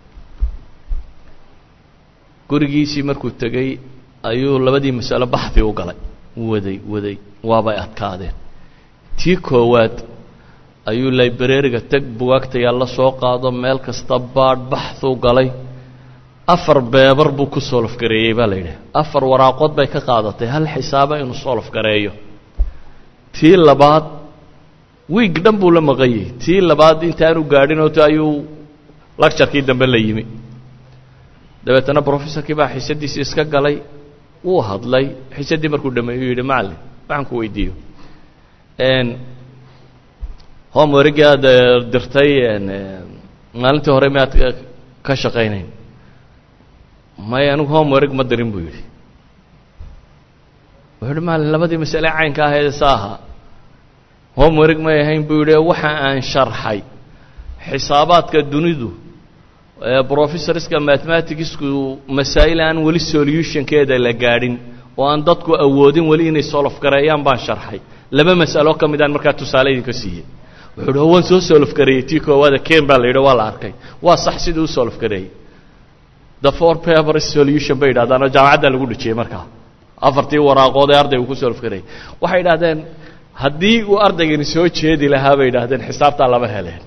gurigiisii markuu tegey ayuu labadii mas'alo baxdi u galay waday waday waabay adkaadeen tii koowaad ayuu librariga tag bugaagtayaa la soo qaado meel kasta baadh baxuu galay afar beebar buu ku solf gareeyey baa la yidhaha afar waraaqood bay ka qaadatay hal xisaaba inuu solf gareeyo tii labaad wiig dhan buu la maqanyay tii labaad intaanu gaadhinoo t ayuu lacturkii dambe la yimi dabeetana professorkii baa xiisadiisii iska galay wuu hadlay xiisaddii markuu dhameeyey uu yidhi macallin waxaan ku weydiiyo homeworkii aad dirtay maalintii hore miyaad ka shaqaynayn maya anigu homework ma dirin buu yidhi wuxuu yidhi macallin labadii masale caynka ahayd sa ahaa homework may ahayn buu yidhi waxa aan sharxay xisaabaadka dunidu professorska mathematicsku masaa'il aan weli solutionkeeda la gaadhin oo aan dadku awoodin weli inay solf gareeyaan baan sharxay laba mas'alo ka mid aan markaa tusaale idinka siiyey wuxuu yidhi waan soo solf gareeyey tii koowaada ken baa la yidhi waa la arkay waa sax sidii u solf gareeyey the four paper solution bay yidhahdaan oo jaamacadda lagu dhijiyey markaa afartii waraaqood ee ardaygu ku solf gareeyey waxay yidhahdeen haddii uu ardaygani soo jeedi lahaa bay yidhahdeen xisaabtaa lama heleen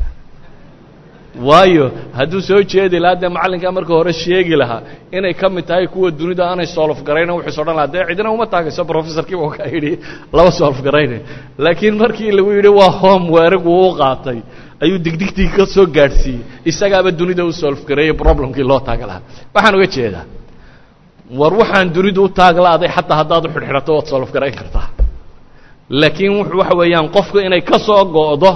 waayo hadduu soo jeedi lahaa dee macallinkaa marka hore sheegi lahaa inay ka mid tahay kuwa dunida aanay solf garayna wuxuus odhan lahaa dee cidina uma taagayso professorkii buu ka yidhi laba solf garayne laakiin markii lagu yidhi waa homework uu u qaatay ayuu digdigtii ka soo gaadhsiiyey isagaaba dunida u solf gareeyey problemkii loo taag lahaa waxaan uga jeedaa war waxaan dunidu u taaglaaday xataa haddaad u xidhxidhato waad solf garayn kartaa laakiin wuxuu waxa weeyaan qofku inay ka soo go'do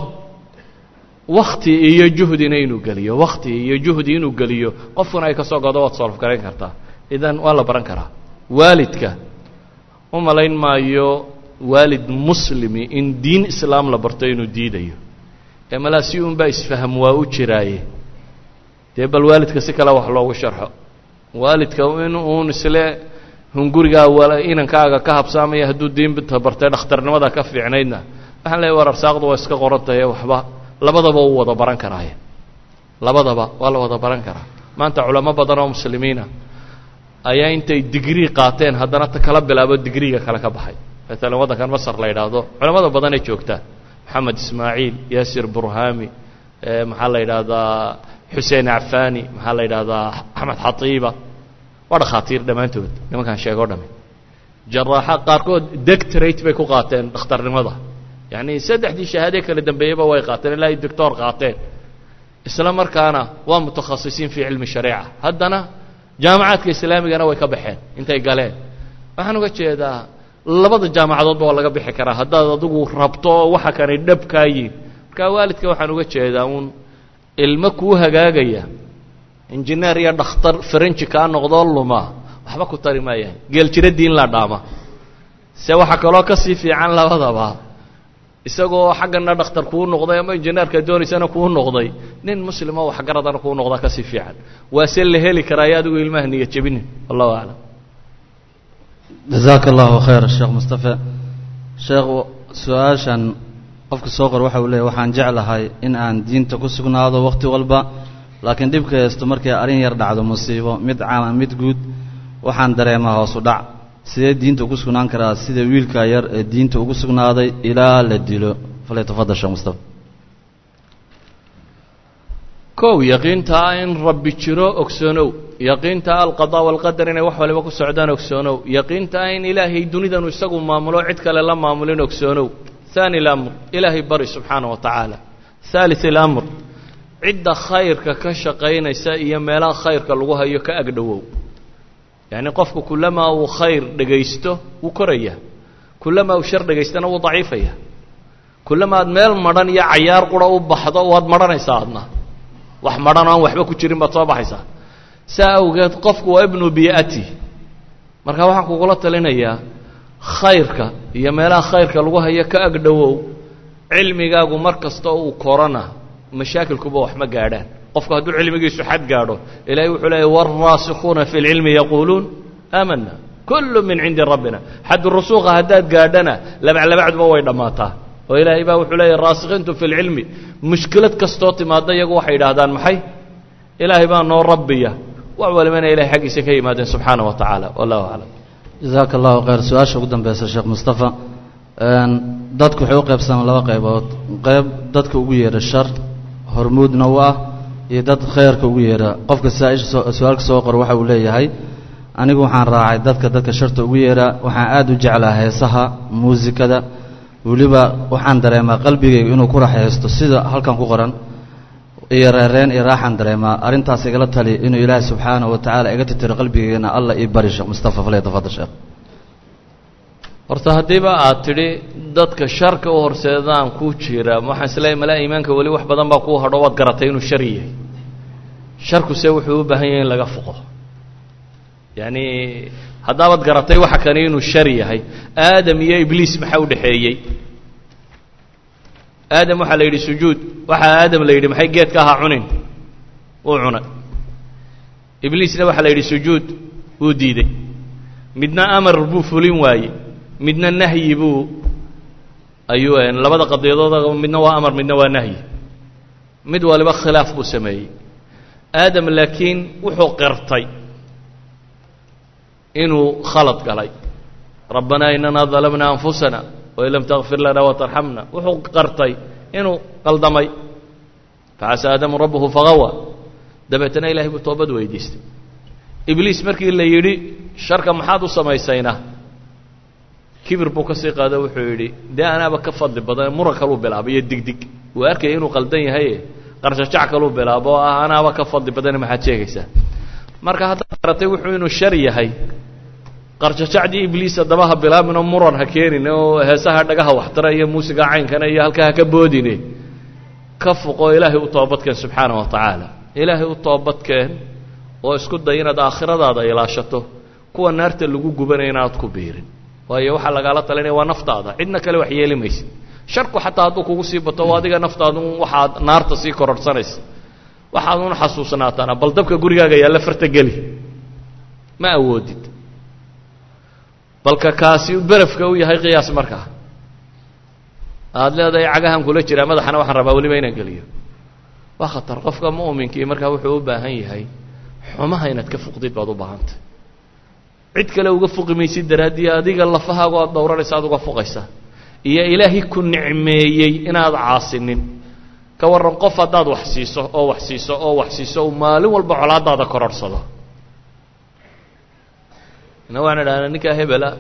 wakti iyo juhdina inuu geliyo wakti iyo juhdi inuu geliyo qofkuna ay ka soo go'do waad solf garayn kartaa idan waa la baran karaa waalidka u malayn maayo waalid muslimi in diin islaam la barto inuu diidayo ee malaa si unbaa isfaham waa u jiraaye dee bal waalidka si kale wax loogu sharxo waalidka in uun isle hungurigaa inankaaga ka habsaamaya hadduu diinta bartay dhakhtarnimada ka fiicnaydna waxaan leeyahy war arsaaqdu waa iska qoran tahay waxba labadaba uu wada baran karaaye labadaba waa la wada baran karaa maanta culamo badan oo muslimiina ayaa intay digrii qaateen haddana ta kala bilaabo digriiga kale ka baxay maalan waddankan masar la yidhaahdo culamada badan ay joogtaan maxamed ismaaciil yaasir burhami maxaa la yidhaahdaa xuseen cafani maxaa la yidhaahdaa axmed xatiiba waa dhakhaatiir dhammaantood nimankaan sheego o dhami jaraaxa qaarkood doctorate bay ku qaateen dhakhtarnimada yacni saddexdii shahaade kala dambeeyeyba way qaateen ilaa ay doctor qaateen isla markaana waa mutakhasisiin fii cilmi shariica haddana jaamacaadka islaamigana way ka baxeen intay galeen waxaan uga jeedaa labada jaamacadoodba waa laga bixi karaa haddaad adigu rabto waxa kanay dhabkaayiin markaa waalidka waxaan uga jeedaa uun ilmo kuu hagaagaya injineer iyo dhakhtar farenji kaa noqdoo luma waxba ku tari maayaan geeljiro diin la dhaama se waxaa kaloo ka sii fiican labadaba isagoo xaggana dhakhtar kuu noqday ama injineerka doonaysana kuu noqday nin muslimo waxgaradana kuu noqdaa kasii fiican waa se la heli karaayo adigu ilmaha niya jebinin wallahu aclam jazaaka allahu khayr sheekh mustafe sheekh su-aashan qofka soo qor waxa uu leeyahy waxaan jeclahay in aan diinta ku sugnaado wakhti walba laakiin dhibka haysto markay arrin yar dhacdo musiibo mid caama mid guud waxaan dareemaa hoosu dhac sidee diinta ugu sugnaan karaa sida wiilka yar ee diinta ugu sugnaaday ilaa la dilo falyatafadal sheekh mustafa kow yaqiintaa in rabbi jiro ogsoonow yaqiintaa alqadaa walqadar inay wax waliba ku socdaan ogsoonow yaqiintaa in ilaahay dunidanu isagu maamulo cid kale la maamulin ogsoonow haani اlamr ilaahay bari subxaanaه wa tacaala haalith اlamr cidda khayrka ka shaqaynaysa iyo meelaha khayrka lagu hayo ka agdhowow yacni qofku kulamaa uu khayr dhegaysto wuu koraya kulamaa uu shar dhegaystana wuu daciifaya kulamaa aad meel madhan iyo cayaar qura u baxdo waad madhanaysaa adna wax madhan aan waxba ku jirin baad soo baxaysaa saa awgeed qofku waa ibnu bii'ati marka waxaan kugula talinayaa khayrka iyo meelaha khayrka lagu hayo ka agdhowow cilmigaagu mar kasta uu korana mashaakilkuba wax ma gaadhaan qofku hadduu cilmigiisu xad gaadho ilaahay wuxuu leeyahy wاlraasikhuuna fi اlcilmi yaquuluun aamana kullu min cindi rabbina xaddu rusuuqa haddaad gaadhana labaclabacduba way dhammaataa oo ilaahay baa wuxuu leeyahy raasikhiintu fi اlcilmi mushkilad kastoo timaadda iyagu waxay yidhaahdaan maxay ilaahay baa noo rabbiya wax walibana ilahay xaggiisa ka yimaadeen subxaanaه wa tacaala wallahu aclam jazaaka allahu khayr su-aasha ugu dambeysa sheekh mustafa dadku waxay u qaybsamaan laba qaybood qayb dadka ugu yeedha shar hormuudna u ah iyo dad khayrka ugu yeera qofka saa'isha su'aalka soo qor waxa uu leeyahay anigu waxaan raacay dadka dadka sharta ugu yeera waxaan aad u jeclaa heesaha muusikada waliba waxaan dareemaa qalbigayga inuu ku raaxaysto sida halkan ku qoran iyo reereen iyo raaxan dareemaa arintaas igala tali inuu Ilaahay subxaanahu wa ta'ala iga tirtiro qalbigayna Allah ii bari Sheekh Mustafa falay tafadal Sheekh horta hadiiba aad tiri dadka sharka u horseedaan ku jira waxaan islaahay malaa iimaanka wali wax badan baa ku hadho wad garatay inuu shar yahay sharku se wuxuu u baahan yahay in laga foqo yani haddaad garatay waxa kan inuu shar yahay aadam iyo ibliis maxaa u dhaxeeyay aadam waxa la yiri sujuud waxa aadam la yiri maxay geedka aha cunin oo cunay ibliisna waxa la yiri sujuud uu diiday midna amar buu fulin waayay midna nahyi buu ayuu aan labada qadiyadood midna waa amar midna waa nahyi mid waliba khilaaf buu sameeyay aadam laakiin wuxuu qirtay inuu khalad galay rabbana inna dhalamna anfusana wa illam taghfir lana wa tarhamna wuxuu qirtay inuu qaldamay faasa aadam rabbuhu fagawa dabeetana ilaahay buu toobad weydiistay ibliis markii la yiri sharka maxaad u samaysayna kibir buu ka sii qaaday wuxuu yiri daanaba ka fadli badan muranka loo bilaabay digdig uu arkay inuu qaldan yahay qarshajac kale uu bilaabo anaaba ka fadli badan maxaad sheegaysaa marka hadda qaratay wuxuu inuu shar yahay qarshajacdii ibliis dabaha bilaabino muran ha keenin oo heesaha dhagaha waxtara iyo muusiga caynkana iyo halka ka boodine ka fuqo ilaahay u toobadkeen subxaanahu wa ta'ala ilaahay u toobadkeen oo isku day inaad aakhiradaada ilaashato kuwa naarta lagu gubanay inaad ku biirin waayo waxa laga la talinay waa naftaada cidna kale wax yeelimaysid sharku xataa hadduu kugu sii bato adiga naftaadu waxaad naarta sii kororsanaysa waxaad un xasuusnaataan bal dabka gurigaaga yaala farta gali ma awoodid balka kaasi barafka uu yahay qiyaas markaa aad leedahay cagahan kula jira madaxana waxaan rabaa waliba inaan galiyo waa khatar qofka muuminkii markaa wuxuu u baahan yahay xumaha inaad ka fuqdid baad u baahantay cid kale uga fuqimaysid daraadii adiga lafahaaga aad dowranaysa aad uga fuqaysa iyo ilaahi ku nicmeeyay inaad caasinin ka waran qof hadaad wax siiso oo wax siiso oo wax siiso maalin walba colaadaada kororsado nawana dhaana ninka hebela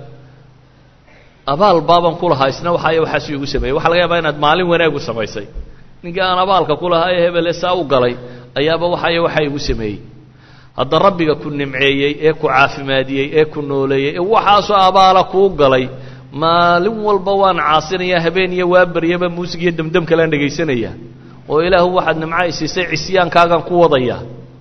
abaal baaban ku lahaa isna waxa ay waxa igu sameeyay waxa laga yaabaa inaad maalin wanaag u sameysay ninka aan abaalka ku lahaa hebele saa u galay ayaaba waxa ay waxa igu sameeyay hadda rabbiga ku nimceeyay ee ku caafimaadiyay ee ku nooleeyay ee waxa soo abaala ku galay maalin walba waan caasinaya habeen iyo waa bariyaba muusig iyo damdam kala dhageysanaya oo ilaahu waxaad nimcaysay cisyaankaagan ku wadaya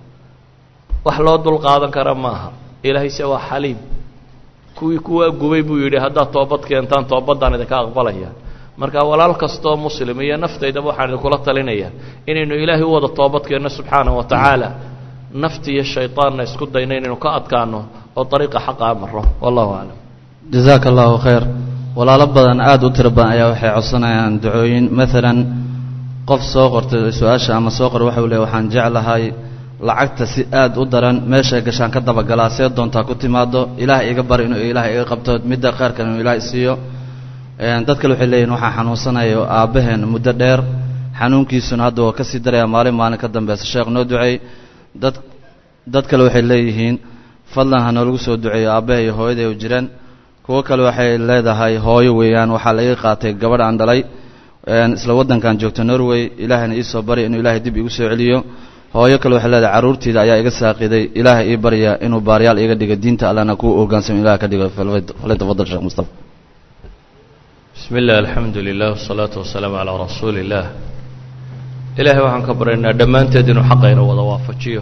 wax loo dul qaadan kara maaha ilaahay se waa xaliim kuwii kuwa gubay buu yidhi haddaa toobad keentaan toobadaan idinka aqbalaya marka walaal kastoo muslim iyo naftayda waxaan idinkula talinaya inaynu ilaahay u wada toobad keenno subxaanahu wa tacaala nafti iyo shaytaanna isku dayna inaynu ka adkaano oo dariiqa xaqa maro wallahu a'lam jazaaka allahu khayr walaalo badan aad u tiro badan ayaa waxay codsanayaan ducooyin maalan qof soo qortay su'aasha ama soo qor waxa uu leeyahay waxaan jeclahay lacagta si aad u daran meesha gashaan ka daba galaa see doontaa ku timaado ilaahay iga bari inuu ilaahay iga qabto midda qaarkan inuu ilaahay siiyo een dad kale waxay leeyihiin waxa xanuunsanayo aabaheen muddo dheer xanuunkiisuna hadda waa ka sii daraya maalin maalin ka dambeeyay sheekh noo duceey dad dad kale waxay leeyihiin fadlan ha noogu soo duceeyo aabahay iyo hooyaday u jiraan kuwa kale waxay leedahay hooyo weeyaan waxa la iga qaatay gabadh aan dhalay een isla wadankan joogto Norway ilaahayna ii soo bari inuu ilaahay dib igu soo celiyo hooyo kale waxay leedahay caruurteeda ayaa iga saaqiday ilaahay ii bariya inuu baariyaal iga dhigo diinta Allahna ku ogaansan ilaahay ka dhigo falay tafadal sheekh Mustafa bismillah alhamdulillah wassalatu wassalamu ala rasulillah ilaahay waxaan ka baraynaa dhamaanteed inuu xaqayna wada waafajiyo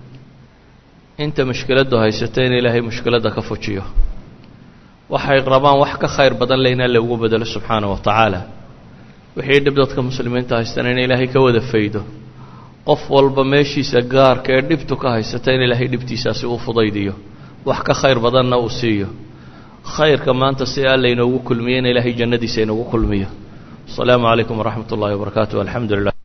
inta mushkiladu haysatay in ilaahay mushkilada ka fujiyo waxay qabaan wax ka khayr badan leeyna lagu bedelo subhanahu wa ta'ala wixii dhib dadka muslimiinta haystaan in ilaahay ka wada faydo qof walba meeshiisa gaarka ee dhibtu ka haysatay in ilaahay dhibtiisaasi uu fudaydiyo wax ka khayr badanna uu siiyo khayrka maanta si alla inoogu kulmiyo in ilaahay jannadiisa inoogu kulmiyo assalamu alaykum wa rahmatullahi wa barakatuh alhamdulillah